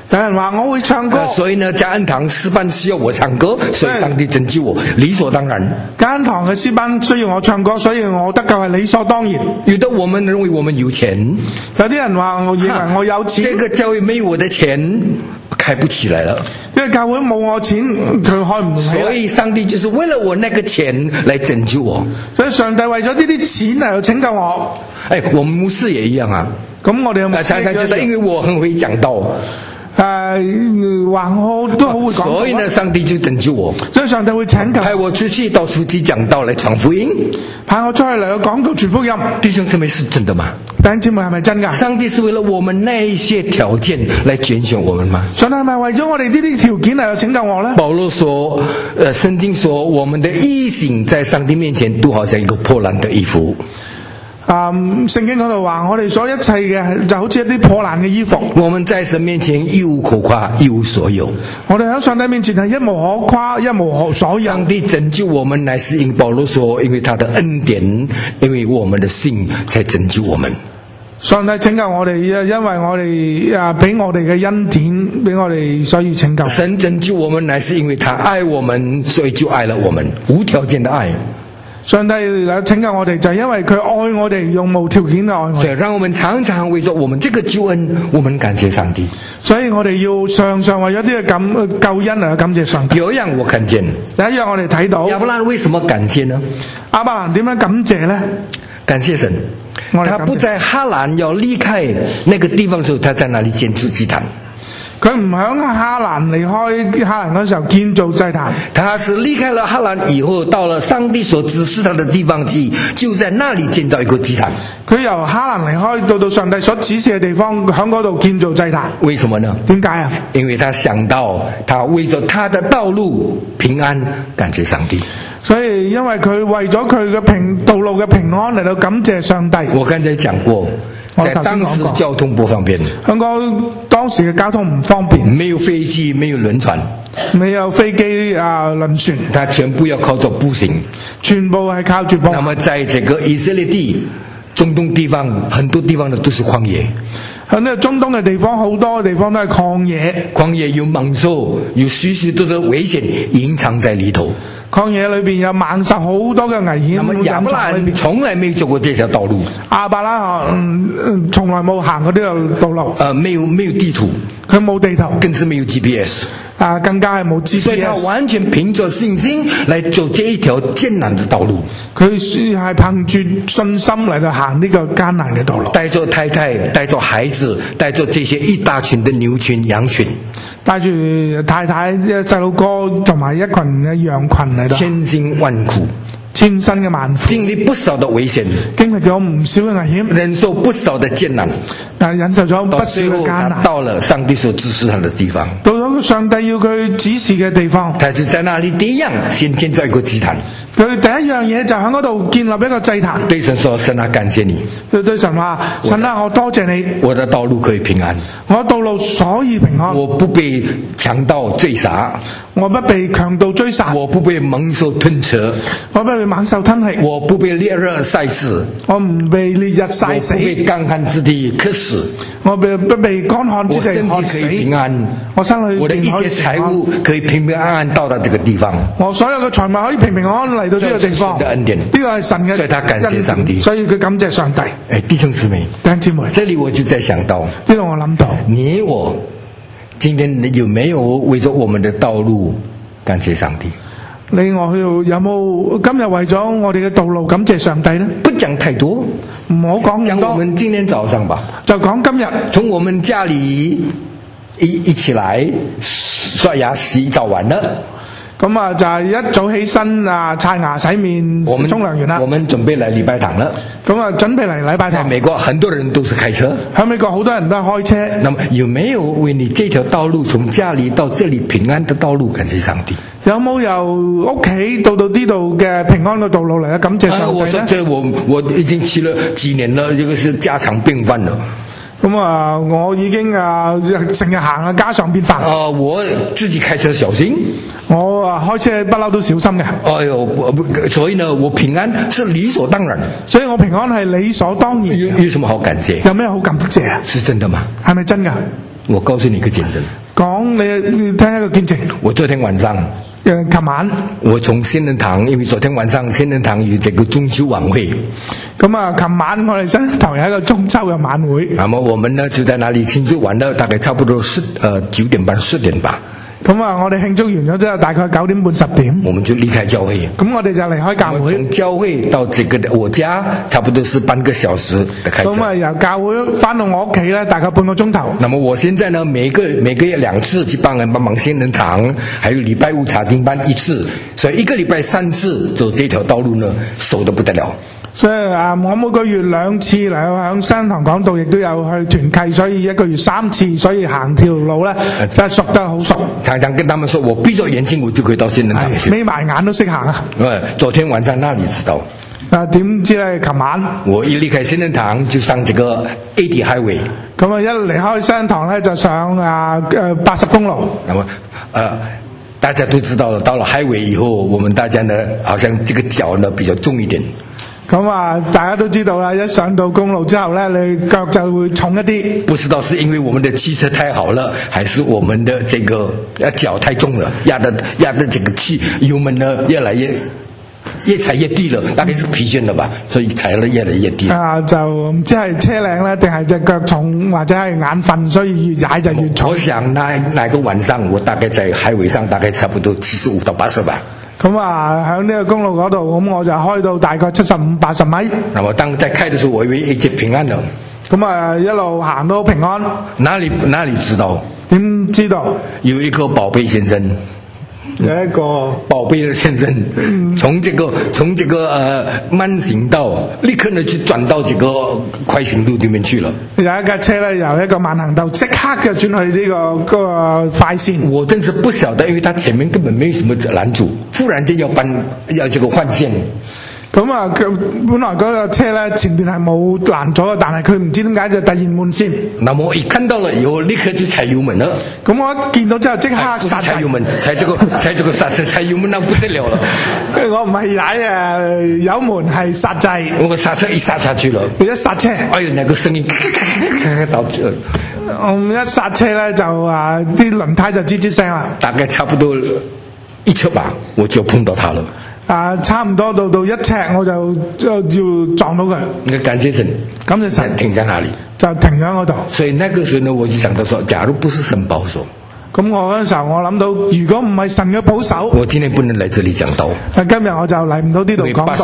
有人話我會唱歌， 所以呢，加恩堂詩班需要我唱歌，所以上帝拯救我，理所當然。 加恩堂嘅詩班需要我唱歌，所以我得救係理所當然。 有的我們認為我們有錢， 有啲人話我以為我有錢， 這個教會沒有我的錢，開不起來了。 因為教會冇我錢，佢開唔起。 所以上帝就是為了我那個錢來拯救我。 所以上帝為咗呢啲錢嚟拯救我。 哎，我們牧師也一樣啊。 咁我哋有牧師常常覺得，因為我很會講道。 話我都好會講， 所以呢，上帝就拯救我， 所以上帝會拯救， 派我出去到處去講道來傳福音， 派我出去嚟講道傳福音。 弟兄姊妹是真的嗎？ 弟兄姊妹係咪真㗎？ 上帝是為了我們那一些條件來揀選我們嗎？ 上帝係咪為咗我哋呢啲條件嚟拯救我呢？ 保羅說，聖經說，我們的義行在上帝面前都好像一個破爛的衣服。 聖經嗰度話，我哋所一切嘅就好似一啲破爛嘅衣服。 我們在神面前一無可誇，一無所有。 我哋喺上帝面前係一無可誇，一無可所有。 上帝拯救我們，乃是因保羅說，因為他的恩典，因為我們的信才拯救我們。 上帝拯救我哋，因為我哋俾我哋嘅恩典，俾我哋所以拯救。 神拯救我們，乃是因為他愛我們，所以就愛了我們，無條件的愛。 上帝嚟拯救我哋，就係因為佢愛我哋，用無條件嘅愛我哋。 所以讓我們常常為咗我們這個救恩，我們感謝上帝。 所以我哋要常常為咗呢個救恩嚟感謝上帝。 有一樣我看見， 第一樣我哋睇到。 亞伯蘭為什麼感謝呢？ 亞伯蘭點樣感謝呢？ 感謝神，他不在哈蘭要離開那個地方的時候，他在那裡建築祭壇。 佢唔響哈蘭離開哈蘭嗰時候建造祭壇， 他是離開了哈蘭以後，到了上帝所指示他的地方去，就在那裡建造一個祭壇。 佢由哈蘭離開到上帝所指示嘅地方，響嗰度建造祭壇。 為什麼呢？ 點解啊？ 因為他想到他為咗他的道路平安，感謝上帝。 所以因為佢為咗佢嘅道路嘅平安嚟到感謝上帝。 我剛才講過。在當時交通不方便， 香港當時嘅交通唔方便， 沒有飛機，沒有輪船， 沒有飛機輪船， 它全部要靠着步行， 全部係靠住步行。 那麼在這個以色列地、中東地方，很多地方呢都是曠野。 喺呢個中東嘅地方，好多地方都係曠野。 曠野有猛獸，有許許多多的危險隱藏在裏頭。 曠野裏邊有猛獸，好多嘅危險。 那麼亞伯蘭從來沒有走過這條道路。 亞伯拉罕從來冇行過呢條道路。 沒有地圖， 佢冇地圖， 更是沒有 GPS。 更加係冇 GPS。 所以他完全憑着信心來走這一條艱難的道路。 佢係憑住信心嚟到行呢個艱難嘅道路。 帶着太太，帶着孩子，帶着這些一大群的牛群、羊群， 帶住太太、細路哥同埋一群嘅羊群嚟到。 千辛萬苦。 千辛嘅萬苦， 經歷不少的危險， 經歷咗唔少嘅危險， 忍受不少的艱難， 但忍受咗不少嘅艱難。 到了上帝所指示他的地方， 到咗上帝要佢指示嘅地方， 他就在那裡第一樣先建造一個祭壇。 佢第一樣嘢就喺嗰度建立一個祭壇。 對神說：神啊，感謝你。 對神話：神啊，我多謝你。 我的道路可以平安， 我道路所以平安。 我不被強盜追殺， 我不被強盜追殺。 我不被猛獸吞吃， 我不被猛獸吞吃。 我不被烈日曬死， 我唔被烈日曬死。 我不被乾旱之地渴死， 我不被乾旱之地渴死。 我身體可以平安， 我身體我的一切財物可以平平安安到達這個地方。 我所有嘅財物可以平平安安嚟到呢個地方。 的恩典， 呢個係神嘅， 所以他感謝上帝， 所以佢感謝上帝。 弟兄姊妹， 弟兄姊妹， 這裡我就在想到， 呢度我諗到， 你我今天有沒有為咗我們的道路感謝上帝？ 你我有冇今日為咗我哋嘅道路感謝上帝呢？ 不講太多， 唔好講咁多。 講我們今天早上吧， 就講今日， 從我們家裡一起來刷牙洗澡完了。 咁啊，就係一早起身啊，刷牙洗面，沖涼完啦。 我們準備來禮拜堂了。 咁啊，準備嚟禮拜堂。 在美國，很多人都是開車。 喺美國好多人都係開車。 那麼有沒有為你這條道路從家裡到這裡平安的道路感謝上帝？ 有冇由屋企到呢度嘅平安嘅道路嚟感謝上帝呢？ 我說這我已經騎了幾年了，這個是家常便飯了。 咁啊，我已經成日行啊，家常便飯。 我自己開車小心。 我開車不嬲都小心嘅。 哎呦，所以呢，我平安是理所當然。 所以我平安係理所當然。 有什麼好感謝？ 有咩好感謝啊？ 是真的嗎？ 係咪真㗎？ 我告訴你一個見證。 講你聽一個見證。 我昨天晚上。 琴晚我從仙人堂，因為昨天晚上仙人堂有這個中秋晚會。 咁啊，琴晚我哋仙人堂有一個中秋嘅晚會。 那麼我們呢就在那裡慶祝完了，大概差不多9點半10點吧。 咁啊，我哋慶祝完咗之後，大概9點半10點， 我們就離開教會。 咁我哋就離開教會。 從教會到這個我家，差不多是半個小時的開車。 咁啊，由教會翻到我屋企咧，大概半個鐘頭。 那麼我現在呢，每個月2次去幫忙仙人堂，還有禮拜5查經班1次，所以一個禮拜3次走這條道路呢，熟得不得了。 所以我每個月2次嚟響仙人堂講道，亦都有去團契，所以一個月3次，所以行條路咧真係熟得好熟。 常常跟他們說，我閉着眼睛我就可以到仙人堂去， 眯埋眼都識行啊。 昨天晚上那裡知道。 點知咧？琴晚我一離開仙人堂就上這個 AD Highway。 咁啊，一離開仙人堂咧就上80公路。 那麼大家都知道了，到了 Highway 以後，我們大家呢，好像這個腳呢比較重一點。 咁啊，大家都知道啦，一上到公路之後咧，你腳就會重一啲。 不知道是因為我們的汽車太好了，還是我們的這個腳太重了，壓的這個油門呢越踩越低了，大概是疲倦了吧，所以踩得越來越低。 就唔知係車齡咧，定係隻腳重，或者係眼瞓，所以越踩就越重。 我想那個晚上，我大概在海尾上大概差不多75到80吧。 咁啊，喺呢個公路嗰度，咁我就開到大概75-80米。 那麼當在開的時候，我以為一切平安了。 咁啊，一路行到平安。 哪裡知道？ 點知道？ 有一個寶貝先生。 有一個寶貝的先生，從這個慢行道立刻呢就轉到這個快行路裡面去了。 有一架車呢，由一個慢行道即刻就轉去呢個快線。 我真是不曉得，因為他前面根本沒有什麼攔阻，忽然間要這個換線。 咁啊，佢本來嗰個車咧前邊係冇攔咗嘅，但係佢唔知點解就突然換線。 那麼我一看到了以後，立刻就踩油門了。 咁我一見到之後即刻剎踩油門，踩這個剎車，踩油門那不得了了。 我唔係踩油門，係剎掣。 我個剎車一剎下去了， 一剎車， 哎呦，那個聲音到這。 我一剎車咧就啲輪胎就吱吱聲啦。 大概差不多1尺吧，我就碰到他了。 差唔多到1尺我就撞到佢。 感謝神， 感謝神， 停在那裡， 就停喺嗰度。 所以那個時候呢，我就想到說，假如不是神保守， 咁我嗰陣時候我諗到，如果唔係神嘅保守， 我今天不能來這裡講道。 今日我就嚟唔到呢度講道。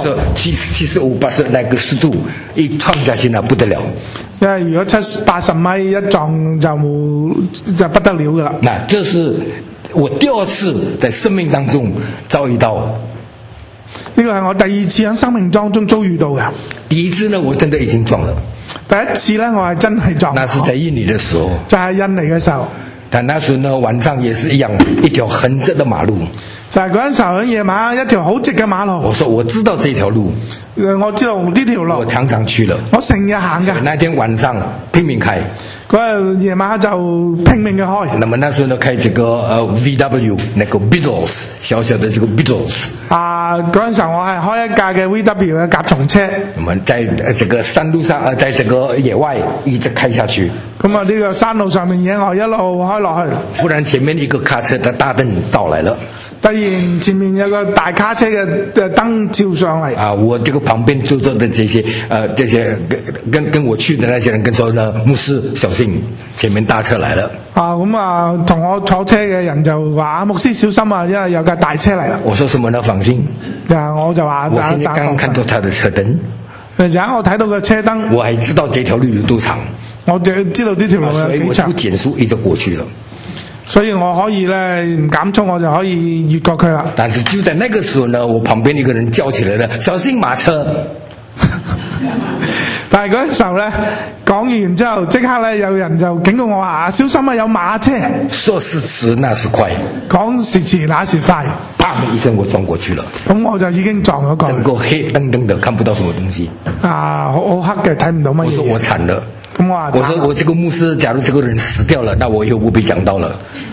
75、80那個速度一撞下去呢，不得了。 因為如果70-80米一撞就不得了噶啦。 那這是我第2次在生命當中遭遇到。 呢個係我第2次喺生命當中遭遇到嘅。 第1次呢，我真的已經撞了。 第1次呢，我係真係撞。 那是在印尼的時候。 就係印尼嘅時候。 但那時候呢，晚上也是一樣，一條很直的馬路。 就係嗰陣時候喺夜晚一條好直嘅馬路。 我說我知道這條路。 我知道呢條路。 我常常去了。 我成日行嘅。 那天晚上拼命開。 嗰日夜晚就拼命嘅開。 那麼那時候呢，開這個VW 那個 Beetles 小小的這個 Beetles。 嗰陣時候我係開一架嘅 VW 嘅甲蟲車。 我們在這個山路上在這個野外一直開下去。 咁啊，呢個山路上面野外一路開落去。 忽然前面一個卡車的大燈照來了。 突然前面有個大卡車嘅燈照上嚟。 我這個旁邊坐着的這些跟我去的那些人跟說呢，牧師小心，前面大車來了。 同我坐車嘅人就話牧師小心啊，因為有架大車嚟啦。 我說什麼呢？放心。 我就話我現在剛剛看到他的車燈。 然後我睇到個車燈。 我還知道這條路有多長。 我就知道呢條路有幾長。 所以我就不減速一直過去了。 所以我可以咧唔減速，我就可以越過佢啦。 但是就在那個時候呢，我旁邊一個人叫起來了，小心馬車。 但係嗰陣時候咧，講完之後，即刻咧有人就警告我話：小心啊，有馬車。 說時遲，那時快。 講時遲，那時快。 砰一聲，我撞過去了。 咁我就已經撞咗過去。 整個黑燈燈的，看不到什麼東西。 好黑嘅，睇唔到乜嘢。 我說我慘了。 我說我這個牧師，假如這個人死掉了，那我以後不被講到了。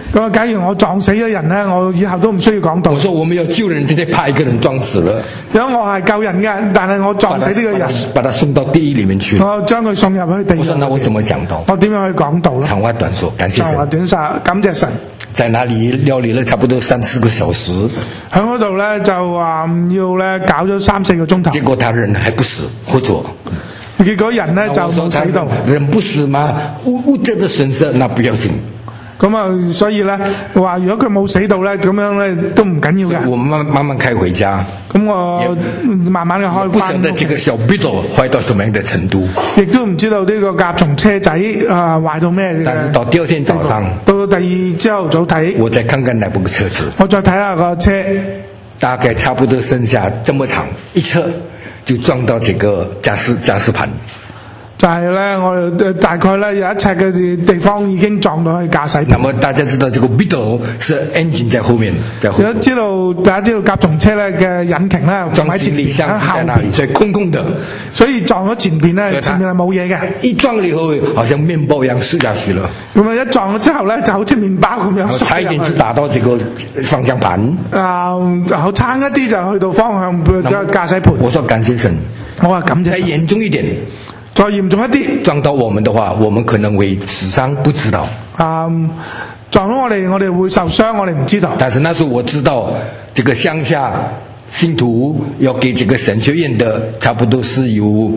咁啊，假如我撞死咗人咧，我以後都唔需要講道。 我說我們要救人，直接把一個人撞死了。 如果我係救人嘅，但係我撞死呢個人， 把他送到地獄裏面去。 我將佢送入去地獄。 我說那我怎麼講道？ 我點樣去講道咧？ 長話短說，感謝神。 長話短說，感謝神。 在那裡料理了差不多3-4個小時。 喺嗰度咧就話要咧搞咗3-4個鐘頭。 結果他人還不死，活着。 結果人咧就冇死到。 人不死嘛，物質的損失那不要緊。 咁啊，所以咧話如果佢冇死到咧，咁樣咧都唔緊要嘅。 我慢慢開回家。 咁我慢慢嘅開翻。不曉得這個小 Beetle 壞到什麼樣的程度。 亦都唔知道呢個甲蟲車仔壞到咩嘅。 但是到第二天早上， 到第二朝頭早睇， 我再看看那部車子。 我再睇下個車， 大概差不多剩下這麼長，一車就撞到這個駕駛盤。 就係咧，我大概咧有1尺嘅地方已經撞到去駕駛盤。 那麼大家知道這個 Beetle 是 engine 在後面，在後面。 大家知道甲蟲車咧嘅引擎咧撞喺前面，喺後邊，所以空空的。 所以撞咗前邊咧，前面係冇嘢嘅。 一撞了以後，好像麵包一樣摔下去了。 咁啊，一撞咗之後咧，就好似麵包咁樣。 差一點就打到這個方向盤。 好差一啲就去到方向嘅駕駛盤。 我說感謝神。 我話感謝神。 再嚴重一點。 再嚴重一啲， 撞到我們的話，我們可能會死傷，不知道。 撞到我哋會受傷，我哋唔知道。 但是那時候我知道，這個鄉下信徒要給這個神學院的，差不多是有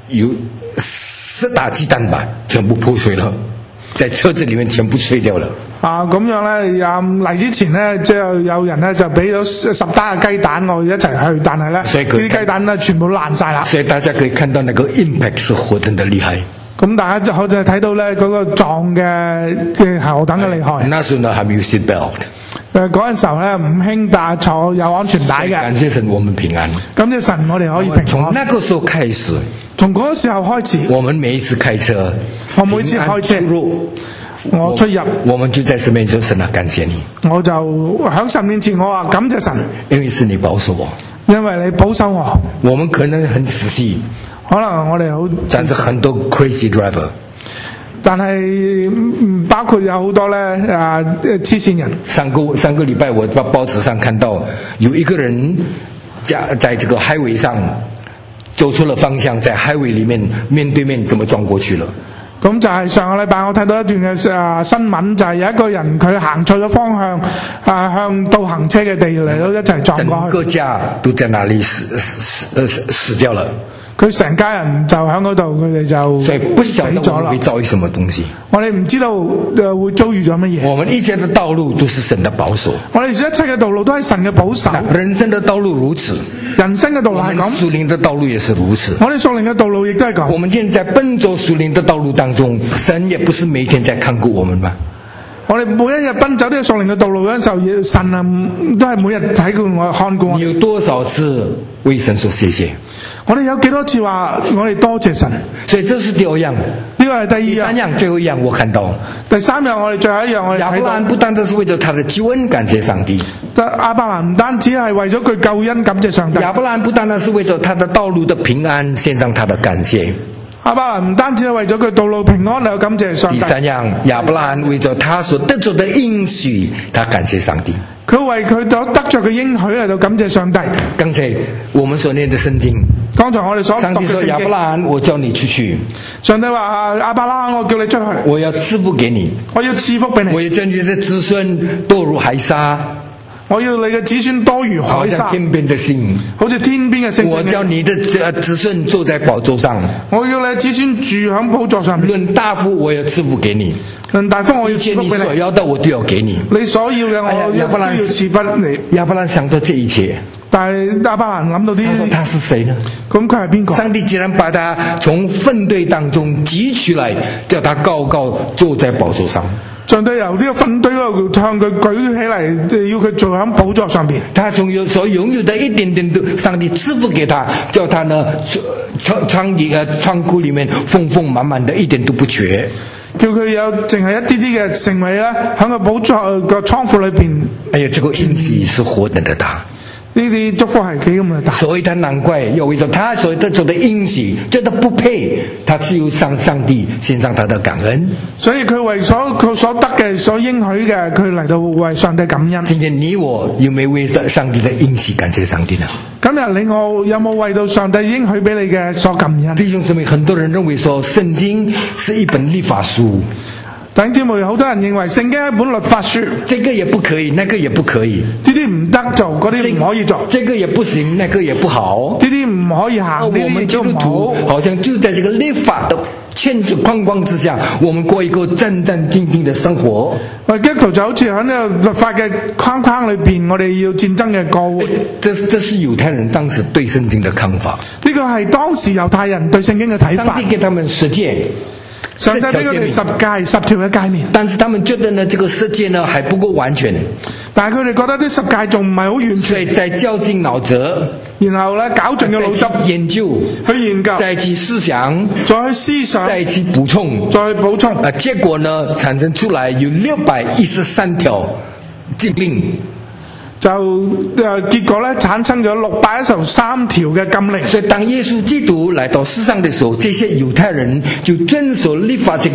10打雞蛋吧，全部破碎了，在車子裡面全部碎掉了。 咁樣咧，嚟之前咧，即係有人咧就俾咗10打嘅雞蛋我一齊去，但係咧，呢啲雞蛋咧全部都爛晒啦。所以大家可以看到那個 impact 是何等的厲害。咁大家就好似睇到咧嗰個撞嘅何等嘅厲害。 那時候呢，還沒有 seat belt。 嗰陣時候咧唔興坐有安全帶嘅。 感謝神，我們平安。 感謝神，我哋可以平安。 從那個時候開始， 從嗰個時候開始， 我們每一次開車， 我每次開車我出入， 我們就在神面前說神啊，感謝你。 我就喺神面前，我話感謝神， 因為是你保守我， 因為你保守我。 我們可能很仔細， 可能我哋好， 但是很多 crazy driver， 但係包括有好多咧黐線人。上個禮拜我在報紙上看到有一個人在這個 highway 上走錯了方向，在 highway 裡面面對面這麼撞過去了。咁就係上個禮拜我睇到一段嘅新聞，就係有一個人佢行錯咗方向，向到行車嘅地嚟到一齊撞過去。整個家都在那裡死掉了。佢成家人就喺嗰度，佢哋就死咗啦。會遭遇什麼東西？我哋唔知道會遭遇咗乜嘢。我們一切的道路都是神的保守。我哋一切嘅道路都係神嘅保守。人生的道路如此，人生嘅道路係咁。屬靈的道路也是如此。我哋屬靈嘅道路亦都係咁。我們現在在奔走屬靈的道路當中，神也不是每天在看顧我們嗎？我哋每一日奔走呢個屬靈嘅道路嗰陣時候，神啊都係每日睇顧我、看顧我。你有多少次為神說謝謝？我哋有幾多次話我哋多謝神？所以這是第二樣，呢個係第二樣。第三樣，最後一樣我看到。第三樣我哋最後一樣我哋睇到。亞伯蘭不單單是為咗他的救恩感謝上帝，亞伯蘭唔單止係為咗佢救恩感謝上帝。亞伯蘭不單單是為咗他的道路的平安獻上他的感謝。亞伯蘭唔單止係為咗佢道路平安嚟感謝上帝。第三樣，亞伯蘭為咗他所得着的應許，他感謝上帝。佢為佢所得着嘅應許嚟到感謝上帝。剛才我們所念的聖經，剛才我哋所讀嘅聖經，上帝說亞伯蘭，我叫你出去。上帝話亞伯蘭，我叫你出去。我要賜福給你，我要賜福俾你。我要將你的子孫多如海沙。我要你嘅子孫多如海沙，好似天邊的星，好似天邊嘅星。我叫你的子孫坐在寶座上，我要你嘅子孫住喺寶座上面。論大福，我要賜福給你；論大福，我要賜福俾你。你所要的，我都要給你。你所要嘅，我都要賜俾你。亞伯蘭想到這一切，但係亞伯蘭諗到啲，他說他是誰呢？咁佢係邊個？上帝既然把他從糞堆當中擠出來，叫他高高坐在寶座上。上帝由呢個糞堆嗰度向佢舉起嚟，要佢坐喺寶座上邊。他所擁有的一點點都，上帝賜福給他，叫他呢倉庫裏面豐豐滿滿的，一點都不缺。叫佢有淨係一啲啲嘅成為咧，喺個寶座個倉庫裏邊。哎呀，這個應許是何等的大！ 呢啲祝福係幾咁嘅大。 所以他難怪要為咗他所做的應許，覺得不配，他只有向上帝獻上他的感恩。 所以佢為佢所得嘅、所應許嘅，佢嚟到為上帝感恩。 今天你我有沒有為上帝的應許感謝上帝呢？ 今日你我有冇為到上帝應許俾你嘅所感恩？ 弟兄姊妹，很多人認為說聖經是一本律法書。 弟兄姊妹，好多人認為聖經係一本律法書， 這個也不可以，那個也不可以， 呢啲唔得做，嗰啲唔可以做， 這個也不行，那個也不好， 呢啲唔可以行，呢啲都唔好。 好像就在這個律法的限制框框之下，我們過一個戰戰兢兢的生活。 我哋基督徒就好似喺呢個律法嘅框框裏邊，我哋要戰爭嘅過活。 這是猶太人當時對聖經的看法。 呢個係當時猶太人對聖經嘅睇法。 上帝給他們十誡。 上帝俾佢哋10條嘅誡命， 但是他們覺得呢，這個世界呢還不夠完全， 但係佢哋覺得啲10誡仲唔係好完全， 所以再絞盡腦汁， 然後咧搞盡個腦汁研究，再去思想， 再去思想， 再去補充， 再去補充， 結果呢產生出來有613條禁令。 就結果咧產生咗613條嘅禁令。 所以當耶穌基督來到世上的時候，這些猶太人就遵守律法這個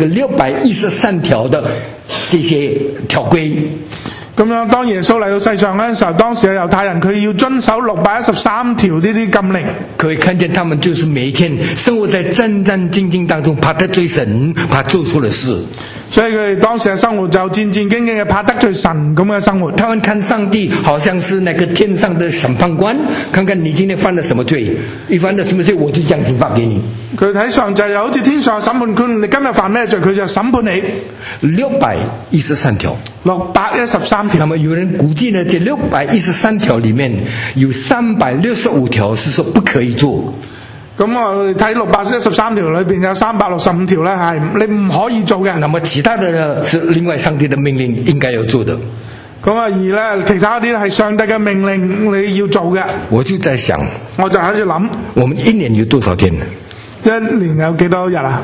613條的這些條規。 咁樣當耶穌嚟到世上嘅時候，當時嘅猶太人佢要遵守613條呢啲禁令。可以看見他們就是每一天生活在戰戰兢兢當中，怕得罪神，怕做錯了事。所以佢哋當時嘅生活就戰戰兢兢嘅，怕得罪神咁嘅生活。他們看上帝好像是那個天上的審判官，看看你今天犯了什麼罪，你犯了什麼罪，我就降刑罰給你。佢睇上就好似天上嘅審判官，你今日犯咩罪，佢就審判你。613條。613條。那麼有人估計呢，這613條裡面有365條是說不可以做。咁我哋睇613條裏邊有365條咧係你唔可以做嘅。那麼其他的呢是另外上帝的命令應該要做的。咁而咧其他啲係上帝嘅命令你要做嘅。我就在想，我就喺度諗，我們一年有多少天？一年有幾多日啊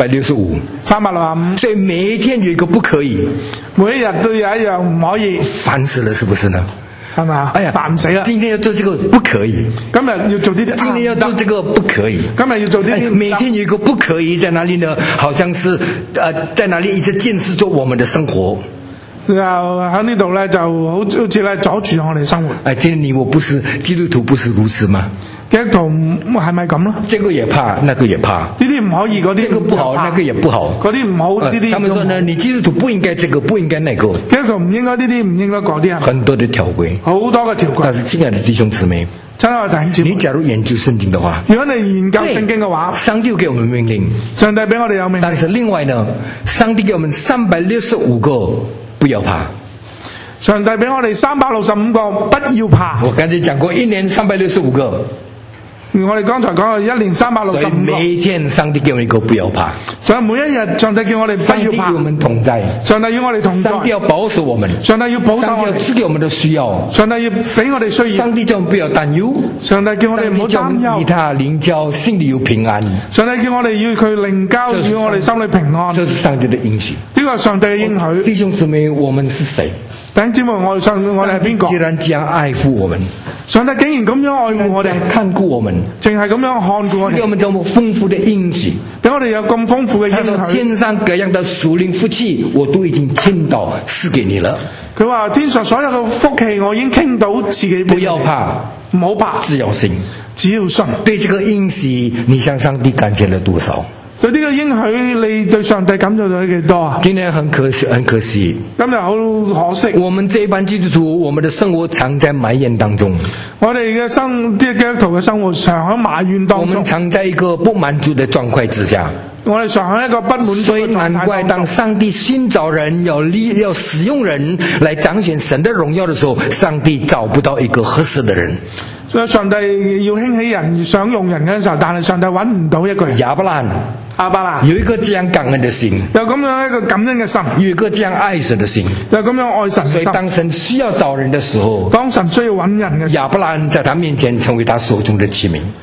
？365。365。所以每一天有一個不可以，每一日都有一樣唔可以。煩死了，是不是呢？係咪？哎呀，煩死啦！今天要做這個不可以，今日要做啲，今天要做這個不可以，今日要做啲。每天有一個不可以在哪裡呢？好像是在哪裡一直監視着我們的生活。喺呢度咧，就好似咧阻住我哋生活。哎，今天你我不是基督徒，不是如此嗎？基督徒係咪咁咯？這個也怕，那個也怕。呢啲唔可以，嗰啲這個不好，那個也不好。嗰啲唔好，呢啲。他們說呢，你基督徒不應該這個，不應該那個。基督徒唔應該呢啲，唔應該嗰啲啊。很多的條規，好多嘅條規。但是親愛的弟兄姊妹，親愛的弟兄姊妹，你假如研究聖經的話，如果你研究聖經嘅話，上帝給我們命令，上帝俾我哋有命令。但是另外呢，上帝給我們365個不要怕。上帝俾我哋365個不要怕。我剛才講過，一年365個。我哋剛才講過1年365個，所以每一天上帝給我們一個不要怕。所以每一日上帝叫我哋不要怕。上帝與我們同在，上帝與我哋同在。上帝要保守我們，上帝要保守我哋。上帝要賜給我們的需要，上帝要俾我哋需要。上帝叫我們不要擔憂，上帝叫我哋唔好擔憂。以他靈交，心裡有平安。上帝叫我哋要佢靈交，要我哋心裡平安。這是上帝的應許，呢個係上帝嘅應許。弟兄姊妹，我們是誰？弟兄姊妹，我哋係邊個？既然這樣愛護我們，上帝竟然咁樣愛護我哋，看顧我們，淨係咁樣看顧我哋，給我們這麼豐富的應許，俾我哋有咁豐富嘅應許。天上各樣的屬靈福氣，我都已經傾倒賜給你了。佢話天上所有嘅福氣，我已經傾倒賜給你。不要怕，唔好怕，只要信，只要信。對這個應許，你向上帝感謝了多少？對呢個應許，你對上帝感謝咗幾多啊？今天很可惜，今日好可惜。我們這一班基督徒，我們的生活常在埋怨當中。我哋嘅基督徒嘅生活常喺埋怨當中。我們常在一個不滿足的狀態之下。我哋常喺一個不滿足嘅狀態。所以難怪當上帝尋找人要使用人來彰顯神的榮耀的時候，上帝找不到一個合適的人。所以上帝要興起人想用人嘅時候，但係上帝揾唔到一個人。亞伯蘭有一個這樣感恩的心，有咁樣一個感恩嘅心，有一個這樣愛神的心，有咁樣愛神嘅心。所以當神需要找人的時候，當神需要揾人嘅時候，亞伯蘭在他面前成為他手中的器皿。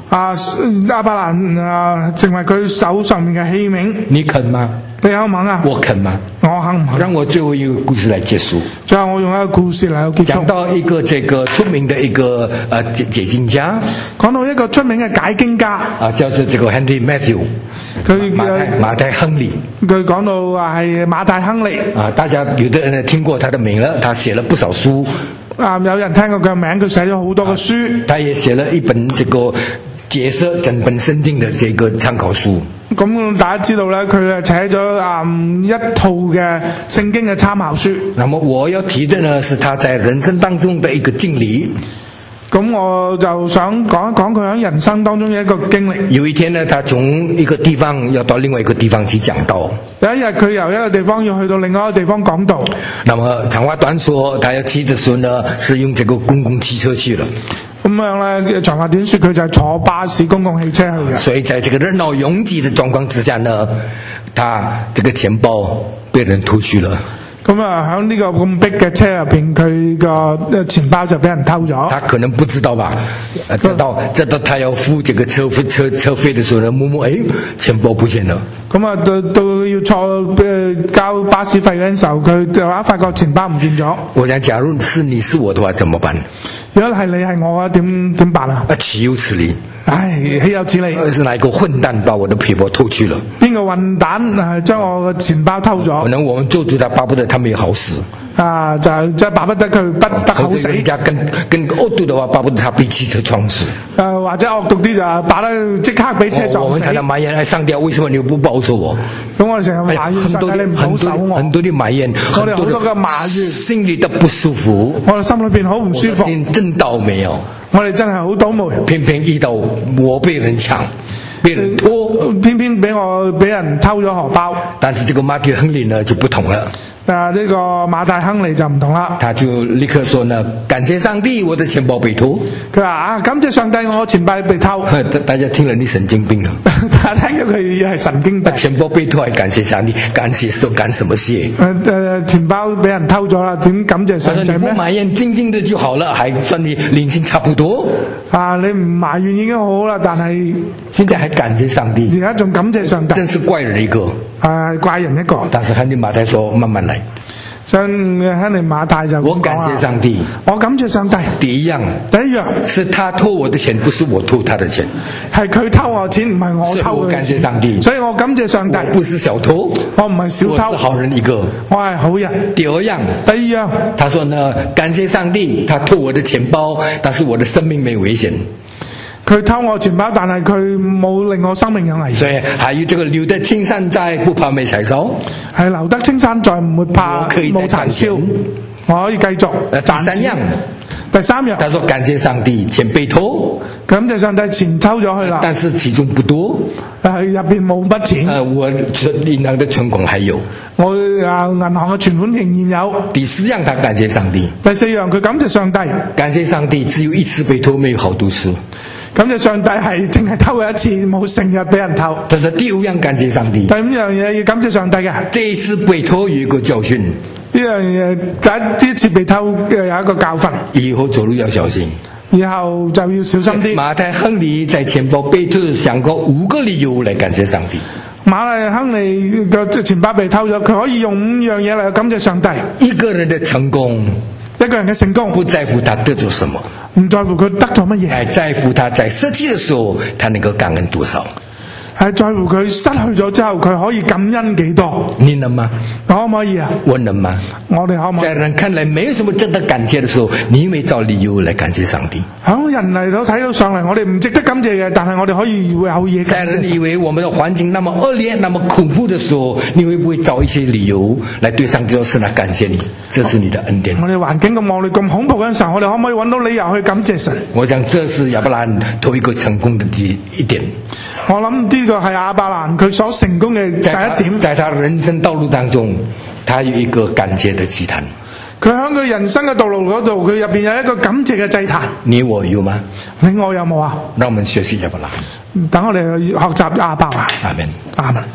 亞伯蘭成為佢手上面嘅器皿。 你肯嗎？ 你肯唔肯啊？ 我肯嗎？ 我肯唔肯？ 讓我最後一個故事來結束。 最後我用一個故事嚟結束。 講到一個這個出名的一個解經家， 講到一個出名嘅解經家叫做這個 Henry Matthew， 馬太亨利。 佢講到話係馬太亨利。 大家有的人聽過他的名了，他寫了不少書。 有人聽過佢嘅名，佢寫咗好多嘅書。 他也寫了一本這個解釋整本聖經的這個參考書。 咁大家知道咧，佢寫咗一套嘅聖經嘅參考書。 那麼我要提的呢，是他在人生當中的一個經歷。 咁我就想講一講佢喺人生當中嘅一個經歷。 有一天呢，他從一個地方要到另外一個地方去講道。 有一日佢由一個地方要去到另外一個地方講道。 那麼長話短說，他要去的時候呢，是用這個公共汽車去了。 咁樣咧，長話短說，佢就係坐巴士公共汽車去嘅。 所以在這個熱鬧擁擠的狀況之下呢，他這個錢包被人偷去了。 咁喺呢個咁逼嘅車入邊，佢個錢包就俾人偷咗。 他可能不知道吧？直到他要付這個車費的時候呢，摸摸，錢包不見了。 咁到要交巴士費嗰陣時候，佢就發覺錢包唔見咗。 我想，假如是你是我的話，怎麼辦？ 如果係你係我啊，點辦啊？ 豈有此理！ 豈有此理！ 是哪一個混蛋把我的皮包偷去了？ 邊個混蛋將我嘅錢包偷咗？ 可能我們做主他巴不得他沒有好死。 就巴不得佢不得好死。 人家更惡毒的話，巴不得他被汽車撞死。 或者惡毒啲就巴得即刻俾車撞死。 我們常常埋怨上帝，為什麼你不保守我？ 咁我哋成日埋怨上帝，你唔保守我。 很多的埋怨， 我哋好多嘅埋怨， 心裏都不舒服。 我哋心裏邊好唔舒服。 真倒霉哦！ 我哋真係好倒霉。 偏偏遇到我被人搶，被人拖， 偏偏俾人偷咗荷包。 但是這個馬太亨利呢就不同了。 呢個馬太亨利就唔同啦， 他就立刻說呢，感謝上帝，我的錢包被偷。 佢話感謝上帝，我錢包被偷。 大家聽了你神經病啊！ 大家聽咗佢係神經病。 錢包被偷還感謝上帝，感謝幹什麼事？ 錢包俾人偷咗啦，點感謝上帝咩？ 你不埋怨，靜靜的就好了，還算你靈性差不多。 你唔埋怨已經好啦，但係現在還感謝上帝， 而家仲感謝上帝， 真是怪人一個。 怪人一個。 但是亨利馬太說慢慢來。 像亨利馬太就我感謝上帝， 我感謝上帝。 第一樣是他偷我的錢，不是我偷他的錢。 係佢偷我錢，唔係我偷佢錢。所以我感謝上帝。所以我感謝上帝。 我不是小偷， 我唔係小偷， 我是好人一個。 我係好人。 第二樣，他說呢，感謝上帝，他偷我的錢包，但是我的生命沒危險。 佢偷我錢包，但係佢冇令我生命有危險。 所以還有這個留得青山在，不怕沒柴燒。係留得青山在，唔會怕冇柴燒。我可以繼續。第三樣， 他說感謝上帝，錢被偷。 感謝上帝，錢偷咗去啦。 但是其中不多。 入邊冇筆錢。 我銀行的存款還有。 我銀行嘅存款仍然有。 第四樣，他感謝上帝。 第四樣，佢感謝上帝。 感謝上帝，只有一次被偷，沒有好多次。 感謝上帝係淨係偷一次，冇成日俾人偷。 但是第五樣感謝上帝。 第五樣嘢要感謝上帝嘅。 這一次被偷有一個教訓。 呢樣嘢第一次被偷有一個教訓。 以後走路要小心。 以後就要小心啲。 馬太亨利在錢包被偷，想過5個理由來感謝上帝。 馬太亨利嘅錢包被偷咗，佢可以用5樣嘢嚟感謝上帝。 一個人的成功。 一個人嘅成功， 不在乎他得咗什麼， 唔在乎佢得咗乜嘢， 係在乎他在失去嘅時候，他能夠感恩多少。 係在乎佢失去咗之後，佢可以感恩幾多。 你能嗎？ 可唔可以啊？ 我能嗎？ 我哋可唔可以？ 在人看來沒有什麼值得感謝的時候，你會找理由來感謝上帝。 喺人嚟到睇到上嚟，我哋唔值得感謝嘅，但係我哋可以有嘢感謝。 在人以為我們的環境那麼惡劣、那麼恐怖的時候，你會不會找一些理由來對上帝說：是來感謝你，這是你的恩典。 我哋環境咁惡劣、咁恐怖嘅時候，我哋可唔可以揾到理由去感謝神？ 我想這是亞伯蘭頭一個成功的一點。 我諗呢個係亞伯蘭佢所成功嘅第一點。 在他人生道路當中，他有一個感謝的祭壇。 佢喺佢人生嘅道路嗰度，佢入邊有一個感謝嘅祭壇。 你我有嗎？ 你我有冇啊？ 讓我們學習亞伯蘭。 等我哋去學習亞伯蘭。 阿門。 阿門。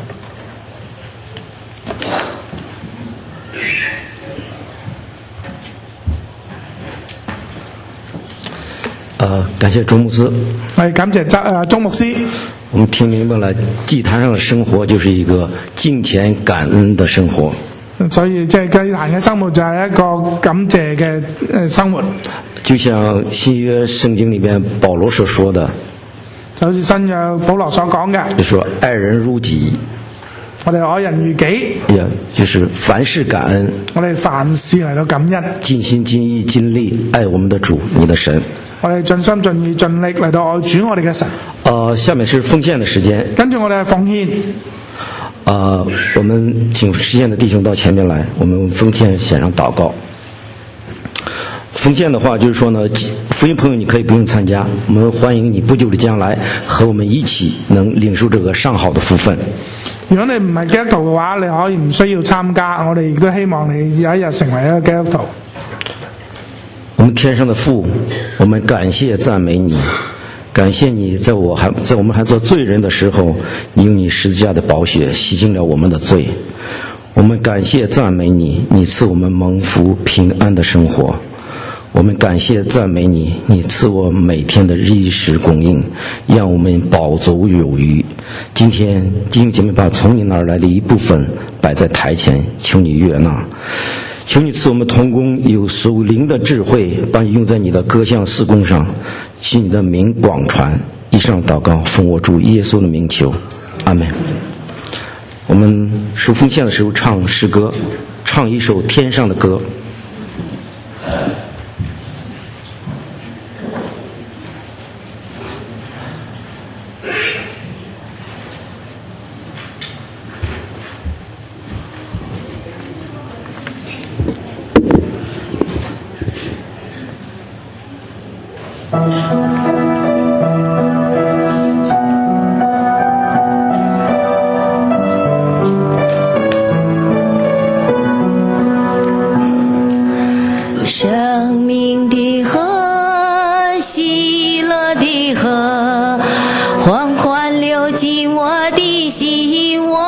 感謝鐘牧師。 我哋感謝鐘牧師。 我們聽明白了，祭壇上的生活就是一個敬虔感恩的生活。 所以即係祭壇嘅生活就係一個感謝嘅生活。 就像新約聖經裏邊保羅所說的， 就好似新約保羅所講嘅， 就說愛人如己。 我哋愛人如己， 就是凡事感恩。 我哋凡事嚟到感恩， 盡心盡意盡力愛我們的主，你的神。 我哋盡心盡意盡力嚟到愛主我哋嘅神。 下面是奉獻的時間。 跟住我哋係奉獻。 我們請實踐的弟兄到前面來，我們奉獻獻上禱告。奉獻的話就是說呢，福音朋友你可以不用參加，我們歡迎你不久的將來和我們一起能領受這個上好的福分。 如果你唔係基督徒嘅話，你可以唔需要參加，我哋亦都希望你有一日成為一個基督徒。 我們天上的父，我們感謝讚美你，感謝你在我們還做罪人的時候，你用你十字架的寶血洗淨了我們的罪。我們感謝讚美你，你賜我們蒙福平安的生活。我們感謝讚美你，你賜我每天的衣食供應，讓我們飽足有餘。今天弟兄姐妹把從你那兒來的一部分擺在台前，求你悅納，求你賜我們同工有屬靈的智慧，把你用在你的各項事工上，使你的名廣傳。以上禱告奉我主耶穌的名求，阿們。我們數奉獻的時候唱詩歌，唱一首天上的歌。 生命的河，喜乐的河，缓缓流进我的心窝。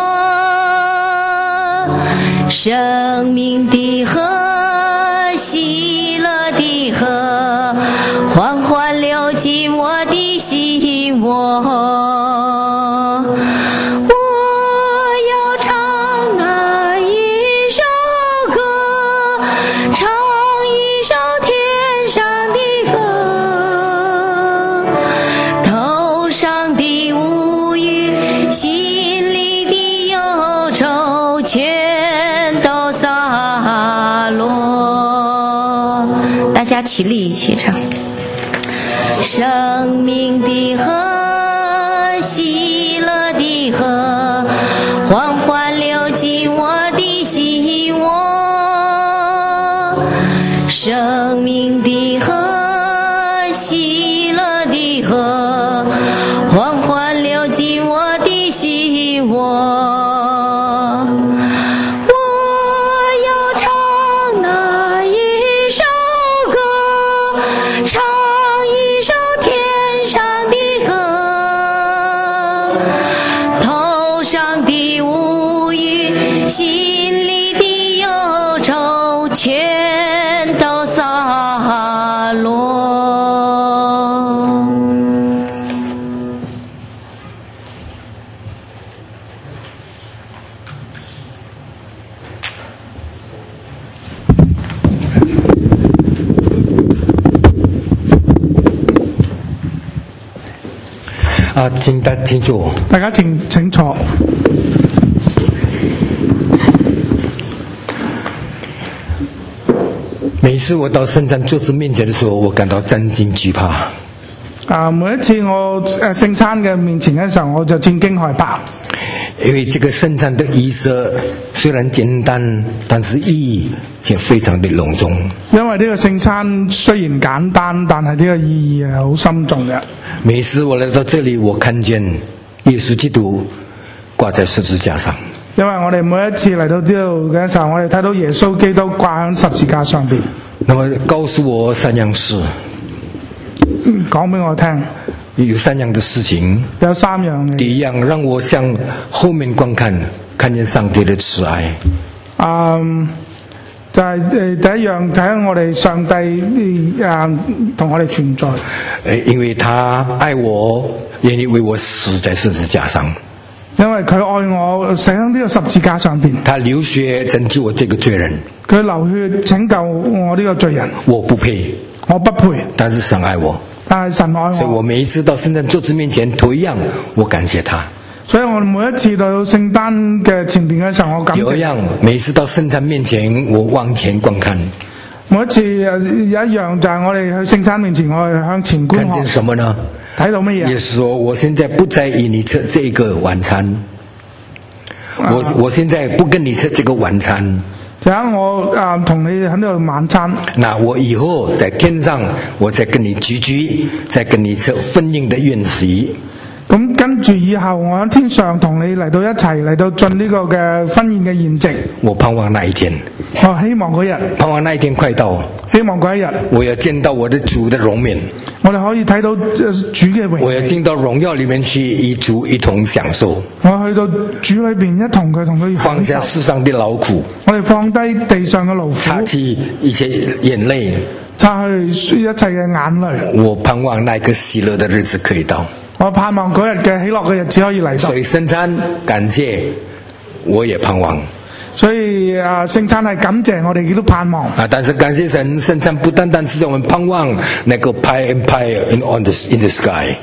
生命的河，喜乐的河，缓缓流进我的心窝。起立一起唱。生命的河，喜乐的河，缓缓流进我的心窝。生命的河，喜乐的河，缓缓流进我的心窝。 請坐。 大家請坐。 每次我到聖餐桌子面前的時候，我感到戰驚懼怕。 每一次我聖餐嘅面前嘅時候，我就戰驚害怕。 因為這個聖餐的儀式雖然簡單，但是意義卻非常的隆重。 因為呢個聖餐雖然簡單，但係呢個意義係好深重嘅。 每次我來到這裡，我看見耶穌基督掛在十字架上。 因為我哋每一次嚟到呢度嘅時候，我哋睇到耶穌基督掛喺十字架上邊。 那麼告訴我三樣事， 講俾我聽。 有三樣的事情。 有三樣嘅。 第一樣，讓我向後面觀看，看見上帝的慈愛。 就係第一樣睇下我哋上帝同我哋存在。 因為他愛我，願意為我死在十字架上。 因為佢愛我，死喺呢個十字架上邊。 他流血拯救我這個罪人。 佢流血拯救我呢個罪人。 我不配， 我不配， 但是神愛我。 但係神愛我。 所以我每一次到聖誕桌子面前頭一樣，我感謝他。 所以我每一次到聖誕嘅前邊嘅時候，我感謝。 有一樣，每一次到聖餐面前，我往前觀看。 每一次有一樣就係我哋去聖餐面前，我哋向前觀看。 看見什麼呢？ 睇到乜嘢？ 耶穌說：我現在不再與你吃這個晚餐，我現在不跟你吃這個晚餐。 就喺我同你喺度晚餐。 那我以後在天上，我再跟你聚，再跟你吃婚姻的宴席。 咁跟住以後，我喺天上同你嚟到一齊嚟到進呢個嘅婚宴嘅宴席。 我盼望那一天， 我希望嗰日， 盼望那一天快到， 希望嗰一日， 我要見到我的主的容面， 我哋可以睇到主嘅榮耀。 我要進到榮耀裏面去，與主一同享受。 我去到主裏邊一同佢放下世上的勞苦， 我哋放低地上嘅勞苦， 擦去一切眼淚， 擦去一切嘅眼淚。 我盼望那個喜樂的日子可以到。 我盼望嗰日嘅喜樂嘅日子可以嚟到。 所以聖餐感謝，我也盼望。 所以聖餐係感謝，我哋亦都盼望。 但是感謝神，聖餐不單單是讓我們盼望那個 empire in the sky。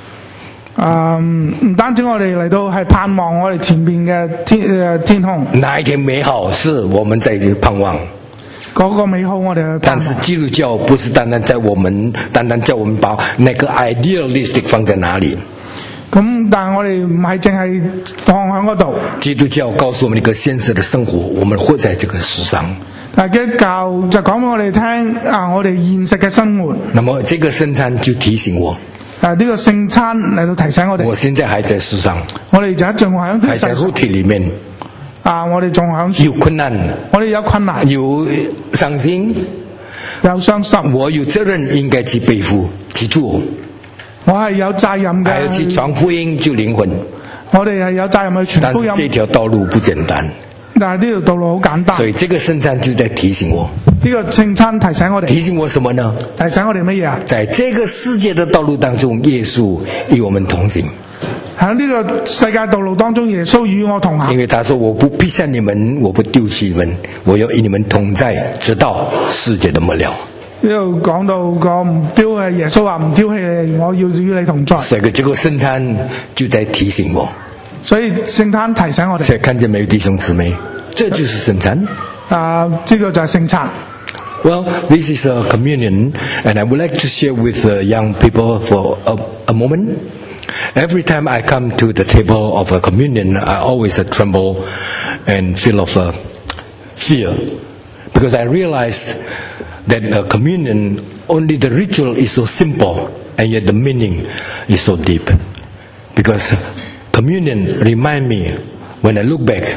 唔單止我哋嚟到係盼望我哋前邊嘅天空。 那一天美好是我們在這盼望。 嗰個美好我哋去盼望。 但是基督教不是單單叫我們把那個 idealistic 放在哪裡。 咁但係我哋唔係淨係放喺嗰度。 基督教告訴我們一個現實的生活，我們活在這個世上。 但係基督教就講俾我哋聽我哋現實嘅生活。 那麼這個聖餐就提醒我。 呢個聖餐嚟到提醒我哋。 我現在還在世上。 我哋就仲喺世上。 還在肉體裡面。 我哋仲響有困難， 我哋有困難， 有傷心， 有傷心， 我有責任應該去背負，去做。 我係有責任嘅， 還要去傳福音救靈魂。 我哋係有責任去傳福音。 但是這條道路不簡單。 但係呢條道路好簡單。 所以這個聖餐就在提醒我。 呢個聖餐提醒我哋。 提醒我什麼呢？ 提醒我哋乜嘢啊？ 在這個世界的道路當中，耶穌與我們同行。 喺呢個世界道路當中，耶穌與我同行。 因為他說：我不撇下你們，我不丟棄你們，我要與你們同在，直到世界的末了。 呢度講到個唔丟棄，耶穌話唔丟棄你，我要與你同在。 所以這個聖餐就在提醒我。 所以聖餐提醒我哋。 所以看見沒有弟兄姊妹，這就是聖餐。 呢個就係聖餐。 Well, this is a communion, and I would like to share with young people for a moment. Every time I come to the table of a communion, I always tremble and feel of fear, because I realize that communion, only the ritual is so simple, and yet the meaning is so deep. Because communion reminds me, when I look back,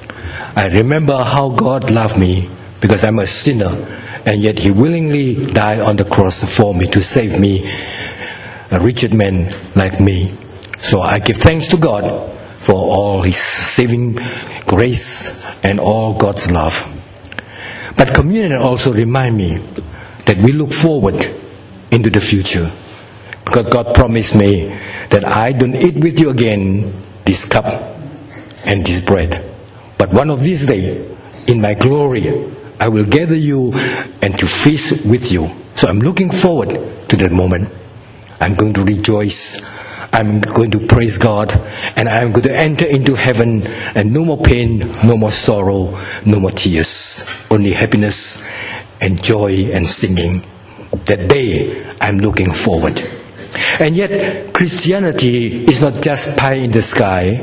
I remember how God loved me, because I'm a sinner, and yet He willingly died on the cross for me to save me, a wretched man like me. So I give thanks to God for all His saving grace and all God's love. But communion also reminds me that we look forward into the future, because God promised me that I don't eat with you again this cup and this bread, but one of these days in my glory I will gather you and to feast with you. So I'm looking forward to that moment. I'm going to rejoice, I'm going to praise God, and I'm going to enter into heaven, and no more pain, no more sorrow, no more tears, only happiness and joy and singing. That day I'm looking forward. And yet Christianity is not just pie in the sky,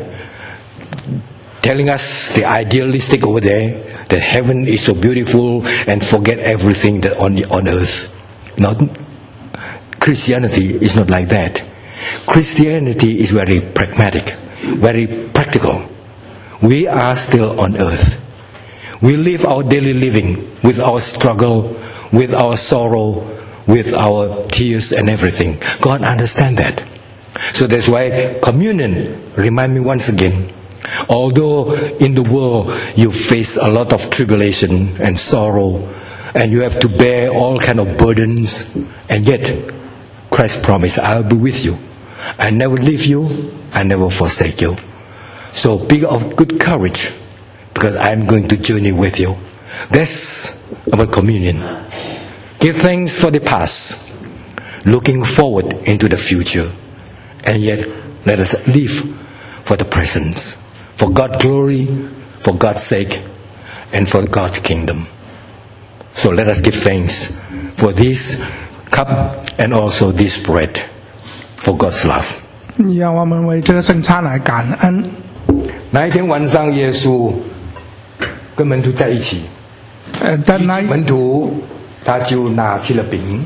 telling us the idealistic over there, that heaven is so beautiful and forget everything that on earth. No, Christianity is not like that. Christianity is very pragmatic, very practical. We are still on earth. We live our daily living with our struggle, with our sorrow, with our tears and everything. God understands that. So that's why communion reminds me once again Although in the world you face a lot of tribulation and sorrow, and you have to bear all kind of burdens, and yet Christ promised, I'll be with you. I never leave you, I never forsake you. So be of good courage, because I'm going to journey with you. That's our communion. Give thanks for the past, looking forward into the future, and yet let us live for the present, for God's glory, for God's sake, and for God's kingdom. So let us give thanks for this cup and also this bread, for God's love. 让我们为这个圣餐来感恩。 那一天晚上，耶稣跟门徒在一起，门徒他就拿起了饼，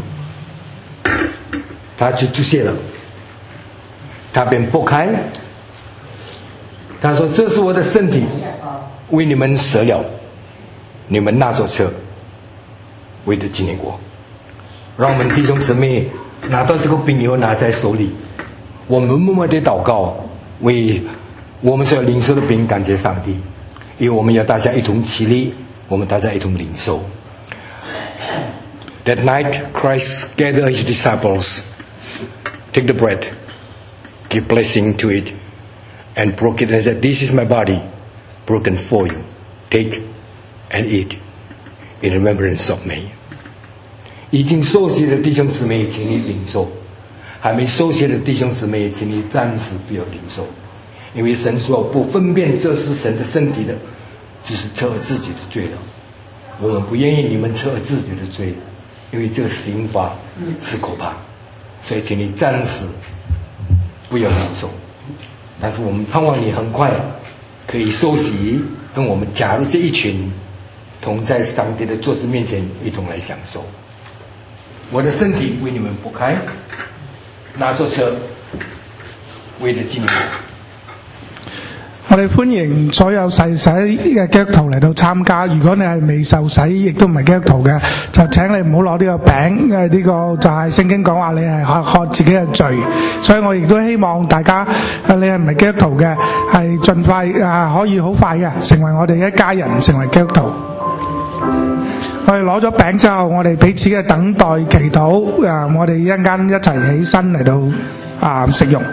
他就祝谢了，他便剥开，他说：“这是我的身体，为你们舍了，你们拿着吃，为的纪念我。”让我们弟兄姊妹拿到这个饼以后拿在手里，我们默默地祷告，为我们所要领受的饼感谢上帝，因为我们要大家一同起立，我们大家一同领受。That night, Christ gathered his disciples, take the bread, give blessing to it, and broke it and said, "This is my body, broken for you. Take and eat in remembrance of me." 已经受洗的弟兄姊妹，请你领受；还没受洗的弟兄姊妹，请你暂时不要领受，因为神说不分辨这是神的身体的，就是撤自己的罪了。我们不愿意你们撤自己的罪，因为这个刑罚是可怕，所以请你暂时不要领受。但是我们盼望你很快可以受洗，跟我们加入这一群，同在上帝的桌子面前一同来享受。我的身体为你们剥开，拿着车，為了紀念我。 我哋歡迎所有受洗嘅基督徒嚟到參加。如果你係未受洗，亦都唔係基督徒嘅，就請你唔好攞呢個餅，因為呢個就係聖經講話你係喝自己嘅罪。所以我亦都希望大家，你係唔係基督徒嘅，係盡快可以好快嘅成為我哋一家人，成為基督徒。我哋攞咗餅之後，我哋彼此嘅等待祈禱，我哋一陣間一齊起身嚟到食用。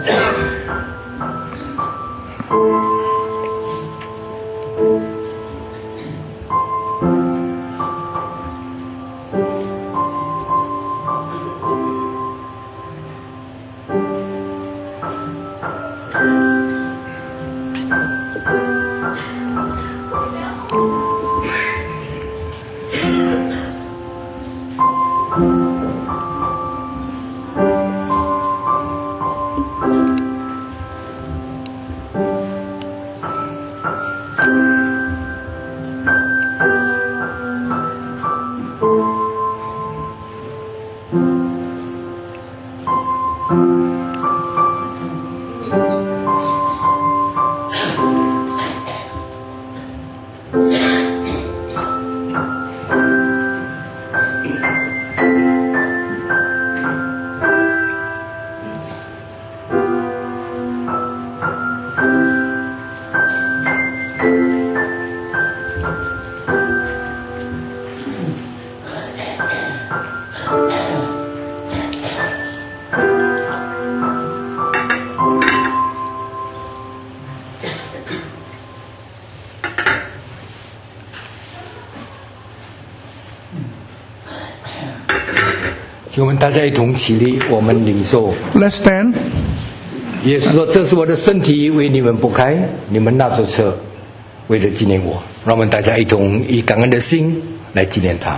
请我们大家一同起立，我们领受。 Let's stand. 耶稣说：“这是我的身体，为你们剥开，你们拿着吃，为了纪念我。”让我们大家一同以感恩的心来纪念他。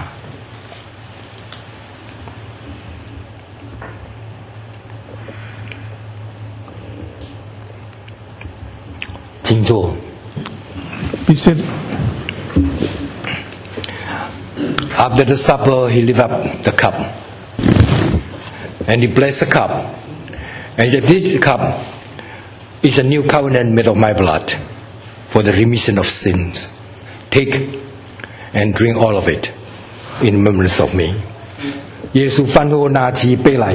请坐。 Be seated. After the supper, he lifted up the cup, and he blessed the cup, and he said, "This cup is a new covenant made of my blood, for the remission of sins. Take and drink all of it, in remembrance of me." 耶稣饭后拿起杯来，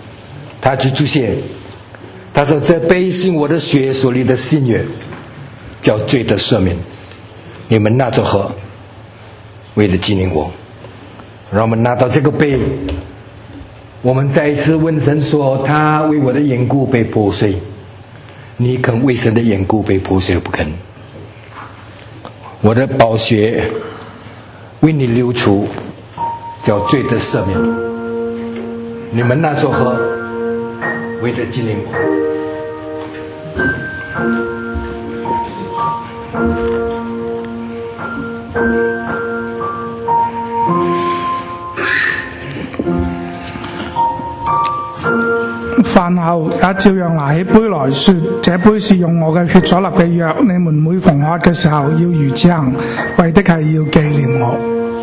他去祝谢，他说：“这杯是我的血所立的新约， 叫罪得赦免。你们拿着喝，为了纪念我。让我们拿到这个杯，我们再一次问神说，他为我的缘故被破碎，你肯为神的缘故被破碎不肯？我的宝血为你流出，叫罪得赦免。你们拿着喝，为了纪念我。 飯後也照樣拿起杯來說：這杯是用我嘅血所立嘅約，你們每逢喝嘅時候要如此行，為的係要紀念我。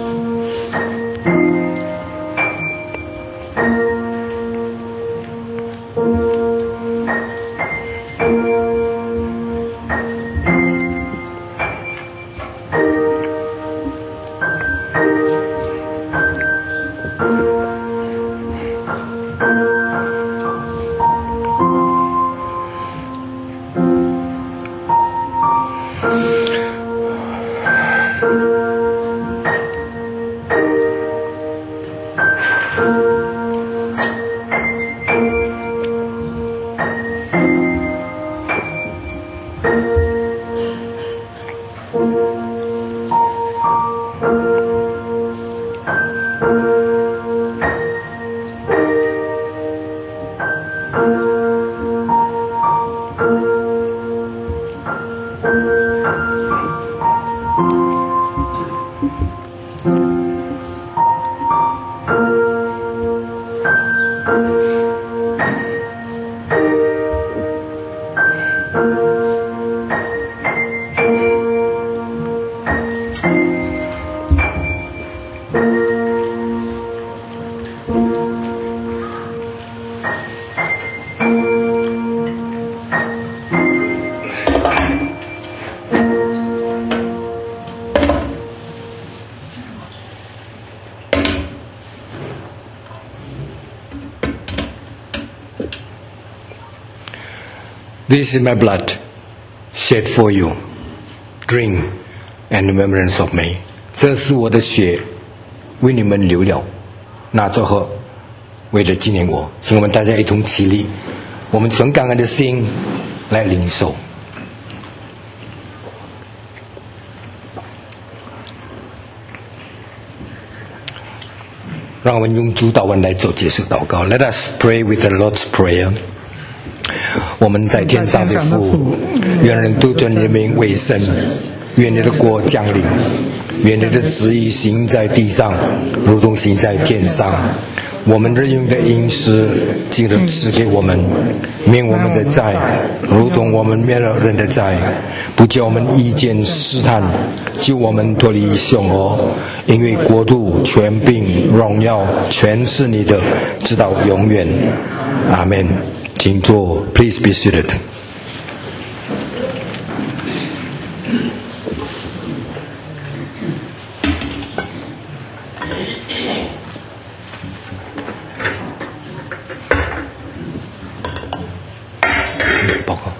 This is my blood, shed for you. Drink and remembrance of me. 这是我的血，为你们流了，拿着喝，为了纪念我。请我们大家一同起立，我们从感恩的心来领受。让我们用主祷文来做结束祷告。Let us pray with the Lord's Prayer. 我们在天上的父，愿人都尊你的名为圣，愿你的国降临，愿你的旨意行在地上，如同行在天上。我们日用的饮食，今日赐给我们，免我们的债，如同我们免了人的债，不叫我们遇见试探，救我们脱离凶恶。因为国度、权柄、荣耀，全是你的，直到永远。阿们。请坐 ，Please be seated. 报告。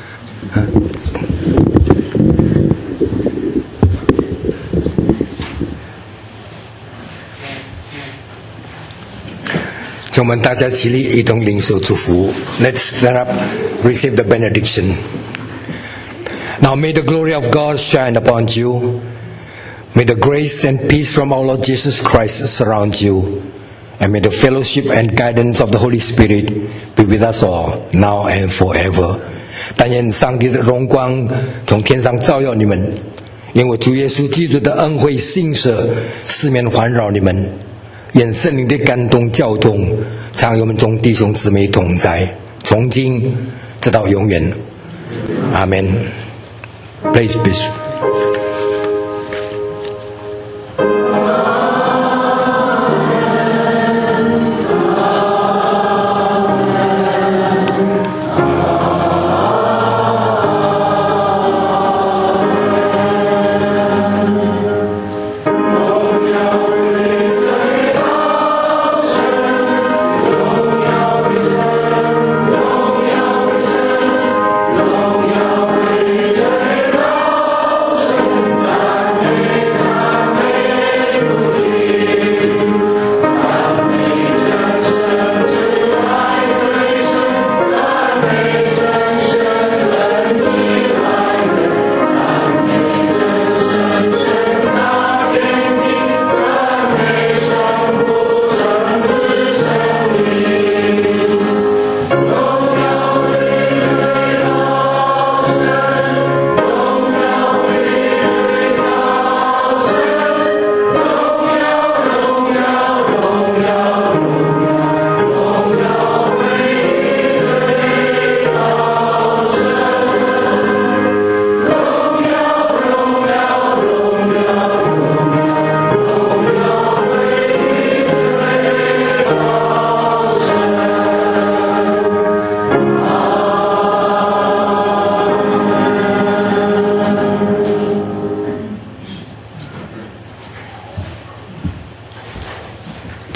请我们大家起立，一同领受祝福。Let's stand up, receive the benediction. Now may the glory of God shine upon you. May the grace and peace from our Lord Jesus Christ surround you. And may the fellowship and guidance of the Holy Spirit be with us all, now and forever. 但愿上帝的荣光从天上照耀你们，因为主耶稣基督的恩惠信实四面环绕你们。愿圣灵的感动教动常与我们众弟兄姊妹同在，从今直到永远。阿们。Praise be. 荣耀归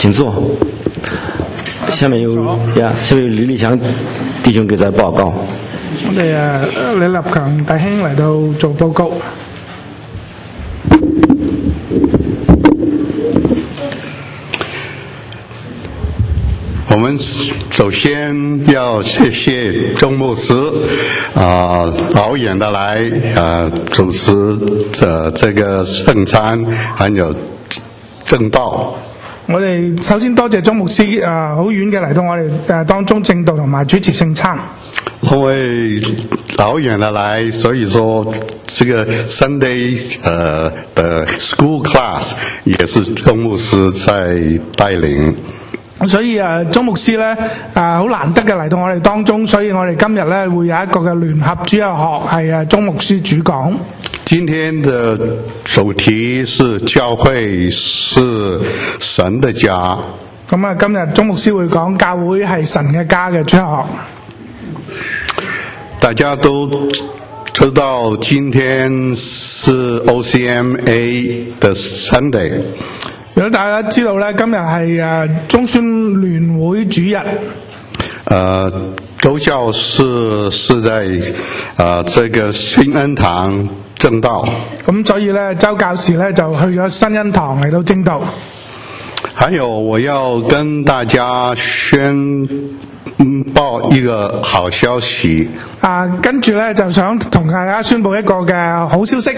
请坐。下面有李立強弟兄給在報告。 我哋李立強弟兄嚟到做報告。 我们首先要谢谢钟牧师老远的来主持这个圣餐，还有正道。 我哋首先多謝鐘牧師好遠嘅嚟到我哋當中正道同埋主持聖餐。 因為老遠的來，所以說這個 Sunday 的 school class 也是鐘牧師在帶領。 所以鐘牧師咧好難得嘅嚟到我哋當中，所以我哋今日咧會有一個嘅聯合主日學係鐘牧師主講。 今天的主題是教會是神的家。 咁今日鐘牧師會講教會係神嘅家嘅主日學。 大家都知道今天是 OCMA 的 Sunday。 如果大家知道咧，今日係中宣聯會主日。 周教士是在這個新恩堂正道。咁所以咧，周教士咧就去咗新恩堂嚟到正道。 還有，我要跟大家宣報一個好消息。 跟住咧就想同大家宣佈一個嘅好消息。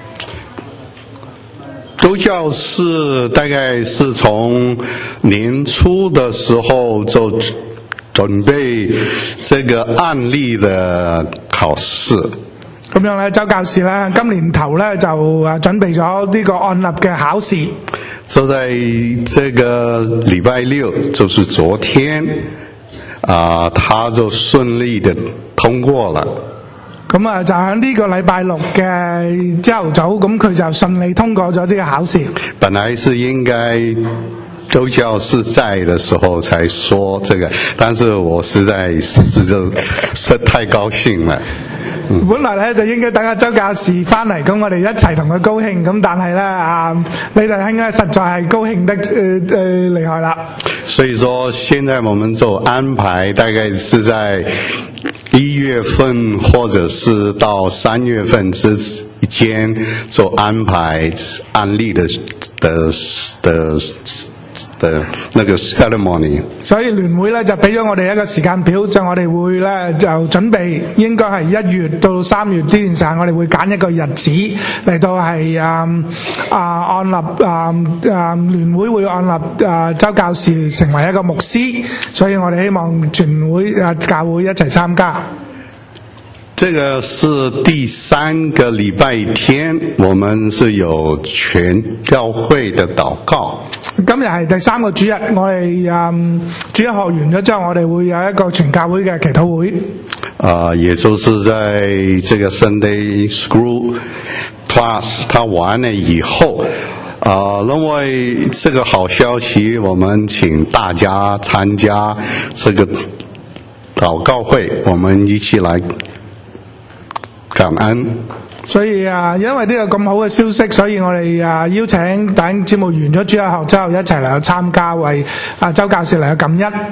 周教士大概是從年初的時候就準備這個案例的考試。 咁樣咧，周教士咧今年頭咧就準備咗呢個案例嘅考試。 就在這個禮拜六，就是昨天，他就順利的通過了。 咁就喺呢個禮拜六嘅朝頭早，咁佢就順利通過咗呢個考試。 本來是應該周教士在的時候才說這個，但是我實在是太高興了。 本來咧就應該等阿周教士翻嚟，咁我哋一齊同佢高興。咁但係咧李弟兄咧實在係高興得厲害啦。 所以說，現在我們就安排大概是在1月份或者是到3月份之間做安排案例的那個 ceremony。所以聯會咧就俾咗我哋一個時間表，就我哋會咧就準備應該係1月到3月呢段時間，我哋會揀一個日子嚟到係按立聯會會按立周教士成為一個牧師，所以我哋希望全會教會一齊參加。這個是第3個禮拜天，我們是有全教會的禱告。 今日係第3個主日，我哋主日學完咗之後，我哋會有一個全教會嘅祈禱會。 也就是在這個 Sunday School Class 它完了以後，因為這個好消息，我們請大家參加這個禱告會，我們一起來感恩。 所以因為呢個咁好嘅消息，所以我哋邀請弟兄姊妹完咗主日學之後一齊嚟到參加，為周教士嚟到感恩。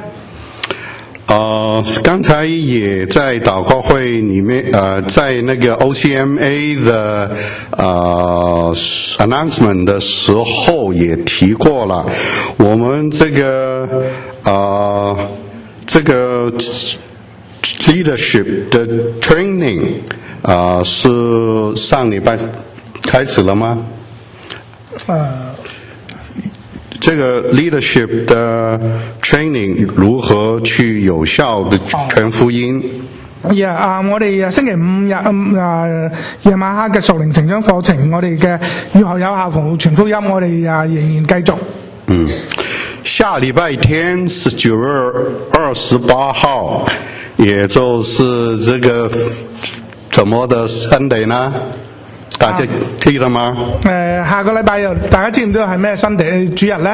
剛才也在禱告會裡面，在那個 OCMA 的announcement 的時候也提過了，我們這個 leadership 的 training。是上禮拜開始了嗎？這個 leadership 的 training 如何去有效的傳福音？ 我哋星期5日夜晚黑嘅屬靈成長課程，我哋嘅如何有效服務傳福音，我哋仍然繼續。 下禮拜天是9月28號，也就是這個怎麼的 Sunday 呢？大家記得嗎？ 下個禮拜日大家知唔知道係咩 Sunday 主日呢？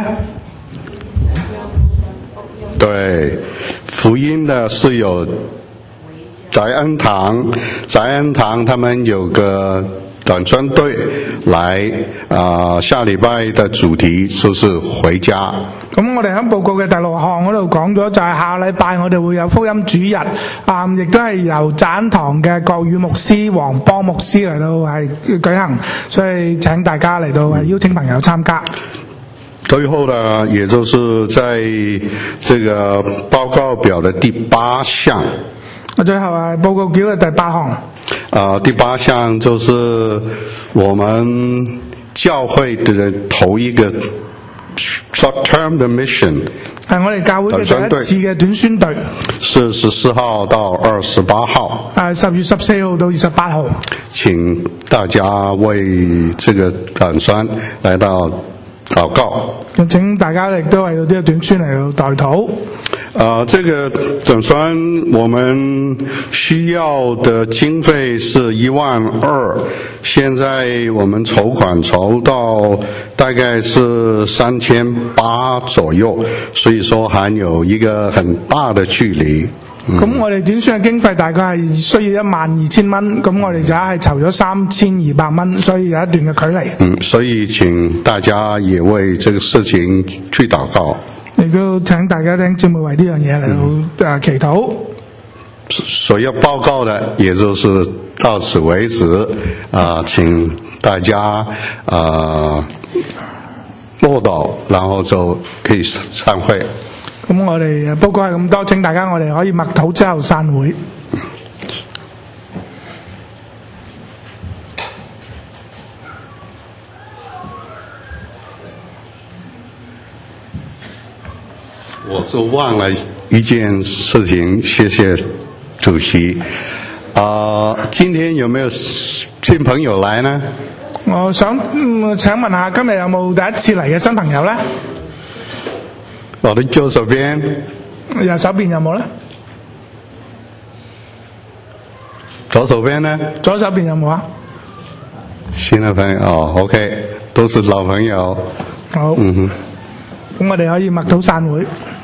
對，福音呢是有在恩堂他們有個短宣隊來下禮拜的主題就是回家。 咁我哋喺報告嘅第6項嗰度講咗，就係下禮拜我哋會有福音主日，亦都係由贊堂嘅國語牧師黃邦牧師嚟到係舉行，所以請大家嚟到係邀請朋友參加。 最後呢，也就是在這個報告表的第8項。 最後係報告表嘅第8項。 第8項就是我們教會的頭一個 short-term 的 mission， 係我哋教會嘅第一次嘅短宣隊， 是14號到28號。 10月14號到28號。 請大家為這個短宣來到禱告。 請大家亦都為到呢個短宣嚟到代禱。 這個短宣我們需要的經費是12000，現在我們籌款籌到大概是3800左右，所以說還有一個很大的距離。 咁我哋短宣嘅經費大概係需要12000蚊，咁我哋就係籌咗3200蚊，所以有一段嘅距離。 所以請大家也為這個事情去禱告。 亦都請大家聽姊妹為呢樣嘢嚟到祈禱。 所要報告的也就是到此為止，請大家報道，然後就可以散會。 咁我哋報告係咁多，請大家我哋可以默禱之後散會。 我是忘了一件事情，謝謝主席。今天有沒有新朋友來呢？ 我想請問下，今日有冇第一次嚟嘅新朋友呢？ 我的右手邊， 右手邊有冇呢？ 左手邊呢？ 左手邊有冇啊？ 新的朋友，OK，都是老朋友。 好，咁我哋可以默禱散會。